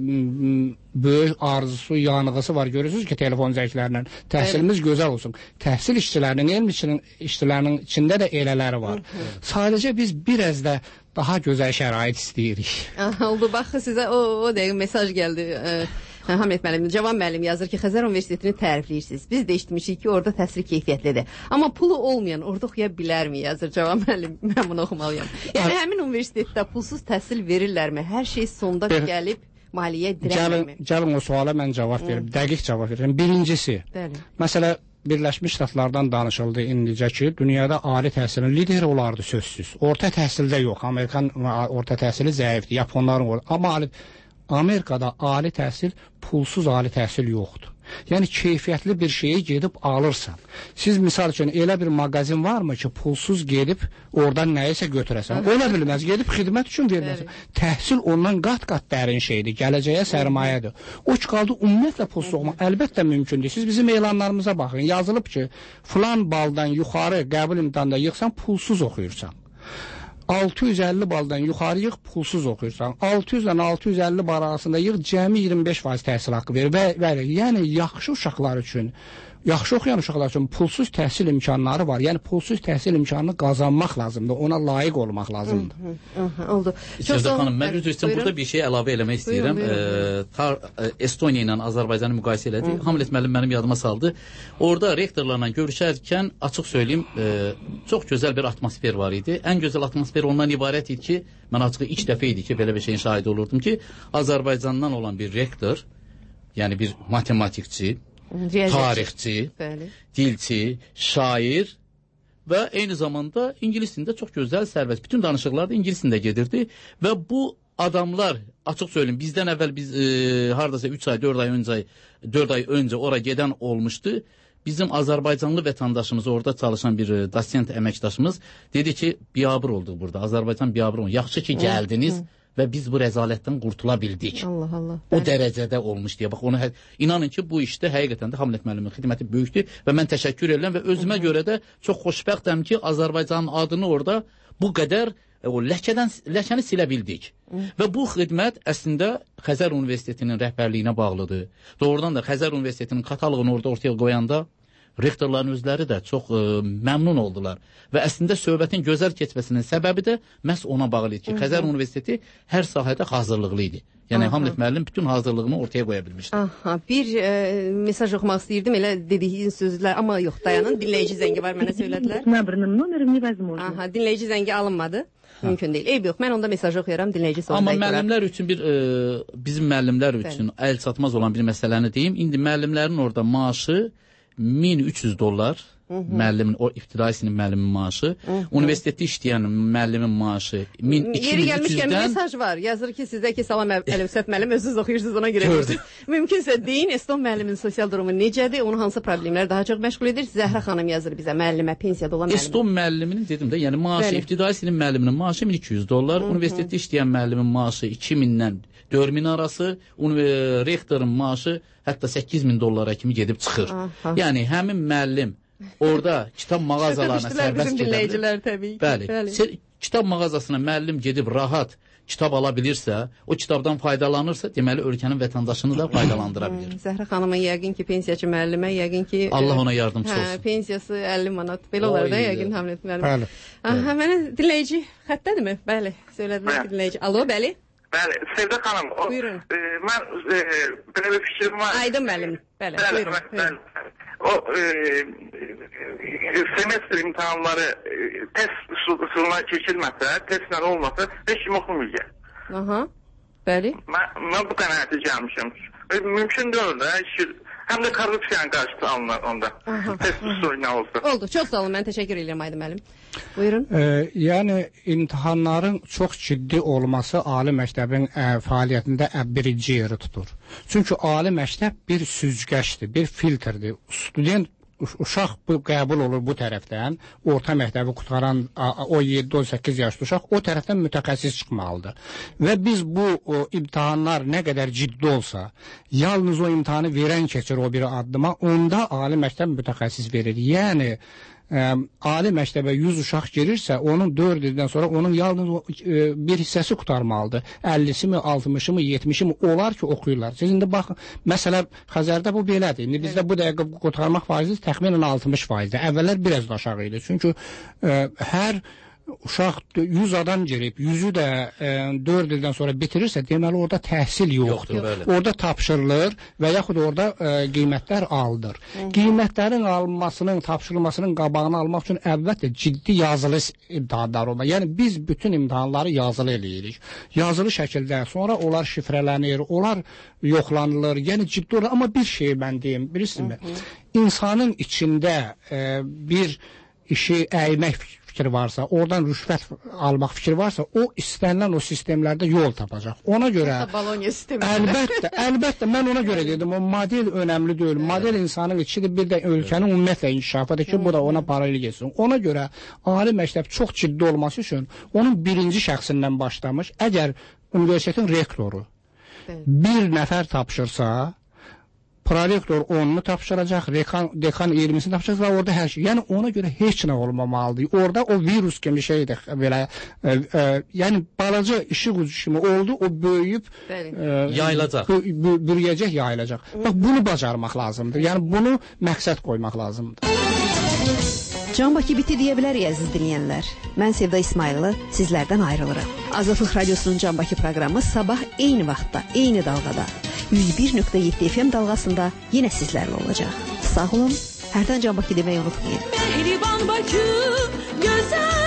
böyük arzusu, yanğısı var. Görürsünüz ki, telefon zənglərlə təhsilimiz gözəl olsun. Təhsil işçilərinin, elm işçilərinin içində də elələri var. Sadəcə biz biraz da daha gözəl şərait istəyirik. Oldu, bax, sizə o dəqiq mesaj gəldi. Hamid müəllim, Cavan müəllim yazır ki, Xəzər Universitetini tərifləyirsiniz. Biz də eşitmişik ki, orada təhsil keyfiyyətlidir. Amma pulu olmayan orada oxuya bilərmi, yazır Cavan müəllim. Mən bunu oxumalıyam. Yəni, həmin universitetdə pulsuz təhsil verirlərmi? Hər şey sonda gəlib maliyyə dirəkmirmi? Gəlin o suala mən cavab verim, dəqiq cavab verim. Birincisi, məsələ Birləşmiş Ştatlardan danışıldı indicə ki, dünyada ali təhsilin lideri olardı sözsüz. Orta təhsildə yox, Amerikan orta təhsili zəifdir, Yaponların Amma Amerikada ali təhsil, pulsuz ali təhsil yoxdur. Yəni keyfiyyətli bir şeyi gedib alırsan. Siz misal üçün elə bir mağazin varmı ki, pulsuz gedib oradan nəyisə götürəsən? Ola bilməz, gedib xidmət üçün verməsən. Təhsil ondan qat-qat dərin şeydir, gələcəyə sərmayədir. O ki, qaldı ümumiyyətlə pulsuz oxumaq əlbəttə mümkündür. Siz bizim elanlarımıza baxın, yazılıb ki, filan baldan yuxarı qəbul imtahanında yığsan, pulsuz oxuyursan. 650 baldan yuxarı yığ, pulsuz oxuyursan. 600 ilə 650 bal arasında yığ, cəmi 25% təhsil haqqı verir. Yəni, yaxşı uşaqlar üçün, yaxşı oxuyan uşaqlar üçün pulsuz təhsil imkanları var. Yəni, pulsuz təhsil imkanını qazanmaq lazımdır, ona layiq olmaq lazımdır. Oldu. Sevda xanım, mən üzr istəyirəm, burada bir şey əlavə eləmək istəyirəm. Estoniya ilə Azərbaycanı müqayisə elədik. Hamlet müəllim mənim yadıma saldı. Orada rektorlarla görüşərkən, açıq söyləyim, çox gözəl bir atmosfer var idi. Ən gözəl atmosfer ondan ibarət idi ki, mən açığı ilk dəfə idi ki, belə bir şeyin şahidi olurdum ki, Azərbaycandan olan bir rektor, yəni bir matematikçi, tarixçi, dilçi, şair və eyni zamanda ingilis dilində çox gözəl sərbəst. Bütün danışıqlar da ingilis dilində gedirdi və bu adamlar, açıq söyleyeyim, bizdən əvvəl biz hardasa 3 ay, 4 ay öncə ora gedən olmuşdu. Bizim Azərbaycanlı vətəndaşımız, orada çalışan bir dosent əməkdaşımız dedi ki, biabır olduq burada. Azərbaycan biabır oldu. Yaxşı ki, gəldiniz və biz bu rəzalətdən qurtula bildik. Allah Allah. O dərəcədə olmuş deyə. Bax, onu inanın ki, bu işdə həqiqətən də Hamlet müəllimin xidməti böyükdür və mən təşəkkür edirəm və özümə görə də çox xoşbəxtəm ki, Azərbaycanın adını orada bu qədər o ləkəni silə bildik. Və bu xidmət əslində Xəzər Universitetinin rəhbərliyinə bağlıdır. Doğrudan da Xəzər Universitetinin katalogunu orada ortaya qoyanda rektorların özləri də çox məmnun oldular. Və əslində söhbətin gözəl keçməsinin səbəbi də məhz ona bağlı idi ki, Xəzər Universiteti hər sahədə hazırlıqlı idi. Yəni Hamlet müəllim bütün hazırlığını ortaya qoya bilmişdi. Bir mesaj oxumaq istəyirdim, elə dediyiniz sözlər, amma yox, dayanın, dinləyici zəngi var, mənə söylədilər. Dinləyici zəngi alınmadı. Mümkün deyil. Eyb yox, mən onda mesaj oxuyuram, dinləyici sonra. Amma müəllimlər üçün bizim müəllimlər üçün əl çatmaz olan bir məsələni deyim. İndi müəllimlərin orada maaşı $1300, müəllimin, o ibtidai sinif müəllimin maaşı, universitetdə işləyən müəllimin maaşı $2200-dən... Yeri gəlmişkən mesaj var, yazır ki, sizə ki, salam Əlifsət müəllim, özünüz oxuyursunuz, ona görə görürsünüz. Mümkünsə deyin, Eston müəllimin sosial durumu necədir, onun hansı problemlər daha çox məşğul edir? Zəhra xanım yazır bizə, müəllimə, pensiyada olan müəllimə. Eston müəlliminin, dedim də, yəni maaşı, ibtidai sinif müəlliminin maaşı $1200, universitetdə işləyən müəllimin maaşı $2000-dən $4000 arası, rektorun maaşı hətta $8000 kimi gedib çıxır. Yəni, həmin müəllim orada kitab mağazalarına sərbəst gedir. Bəli. Kitab mağazasına müəllim gedib rahat kitab ala bilirsə, o kitabdan faydalanırsa, deməli ölkənin vətəndaşını da faydalandıra bilir. Zəhra xanımın yəqin ki, pensiyaçı müəllimə, yəqin ki... Allah ona yardımcı olsun. Pensiyası 50 manat. Belə olar da yəqin Hamlet müəllim. Mənə dinləyici xətdədirmi? Bəli, söylədilər ki, dinləyici. Alo, bəli? Bəli, Sevda xanım, buyurun. Mən belə bir fikrim var. Aydın müəllim. Bəli, buyurun. O semestr imtahanları test üsuluna keçilməsə, testlə olmasa, heç kim oxumayacaq. Bəli. Mən bu qənaətə gəlmişəm. Mümkün deyil də, həm də korrupsiyanın qarşısı alınır onda. Test üsuluna olsa. Oldu, çox sağ olun, mən təşəkkür edirəm Aydın müəllim. Buyurun. Yəni, imtahanların çox ciddi olması ali məktəbin fəaliyyətində birinci yeri tutur. Çünki ali məktəb bir süzgəçdir, bir filtrdir. Student, uşaq qəbul olur bu tərəfdən, orta məktəbi qutaran o 7-18 yaşlı uşaq o tərəfdən mütəxəssis çıxmalıdır. Və biz bu imtahanlar nə qədər ciddi olsa, yalnız o imtahanı verən keçir o bir addıma, onda ali məktəb mütəxəssis verir. Yəni, ali məktəbə 100 uşaq girirsə, onun 4 ildən sonra onun yalnız bir hissəsi qutarmalıdır. 50-si mi, 60-ı mı, 70-i mi olar ki, oxuyurlar. Siz indi baxın, məsələ Xəzərdə bu belədir. İndi bizdə bu dəqiqə qutarmaq faizi təxminən 60%-dir. Əvvəllər biraz da aşağı idi. Çünki hər uşaq 100 adam girib, 100-ü də 4 ildən sonra bitirirsə, deməli orada təhsil yoxdur. Orada tapşırılır və yaxud orada qiymətlər alınır. Qiymətlərin alınmasının, tapşırılmasının qabağını almaq üçün əlbəttə ciddi yazılı imtahanlar olmalı. Yəni biz bütün imtahanları yazılı eləyirik. Yazılı şəkildə, sonra onlar şifrələnir, onlar yoxlanılır. Yəni ciddi olur. Amma bir şey mən deyim, bilirsinizmi? İnsanın içində bir işi əymək fikri varsa, oradan rüşvət almaq fikri varsa, o istənilən o sistemlərdə yol tapacaq. Ona görə Bologna sistemi. Əlbəttə mən ona görə dedim, o model önəmli deyil. Model insanın içidir, bir də ölkənin ümumiyyətlə inkişafıdır ki, bu da ona paralel getsin. Ona görə ali məktəb çox ciddi olması üçün onun birinci şəxsindən başlamış. Əgər universitetin rektoru bir nəfər tapşırsa, prorektor 10'unu tapşıracaq, dekan 20'sini tapşıracaq və orada hər şey. Yəni ona görə heç nə olmamalıdır. Orada o virus kimi şeydir belə. Yəni balaca işıq ucu kimi oldu, o böyüyüb yayılacaq. Bürüyəcək, yayılacaq. Bax bunu bacarmaq lazımdır. Yəni bunu məqsəd qoymaq lazımdır. Can Bakı bitti deyə bilərik əziz dinləyənlər. Mən Sevda İsmayıllı sizlərdən ayrılıram. Azadlıq Radiosunun Can Bakı proqramı sabah eyni vaxtda, eyni dalğada 101.7 FM dalğasında yenə sizlərlə olacaq. Sağ olun, hərdən Can Bakı deməyi unutmayın. Mehriban Bakı, gözəl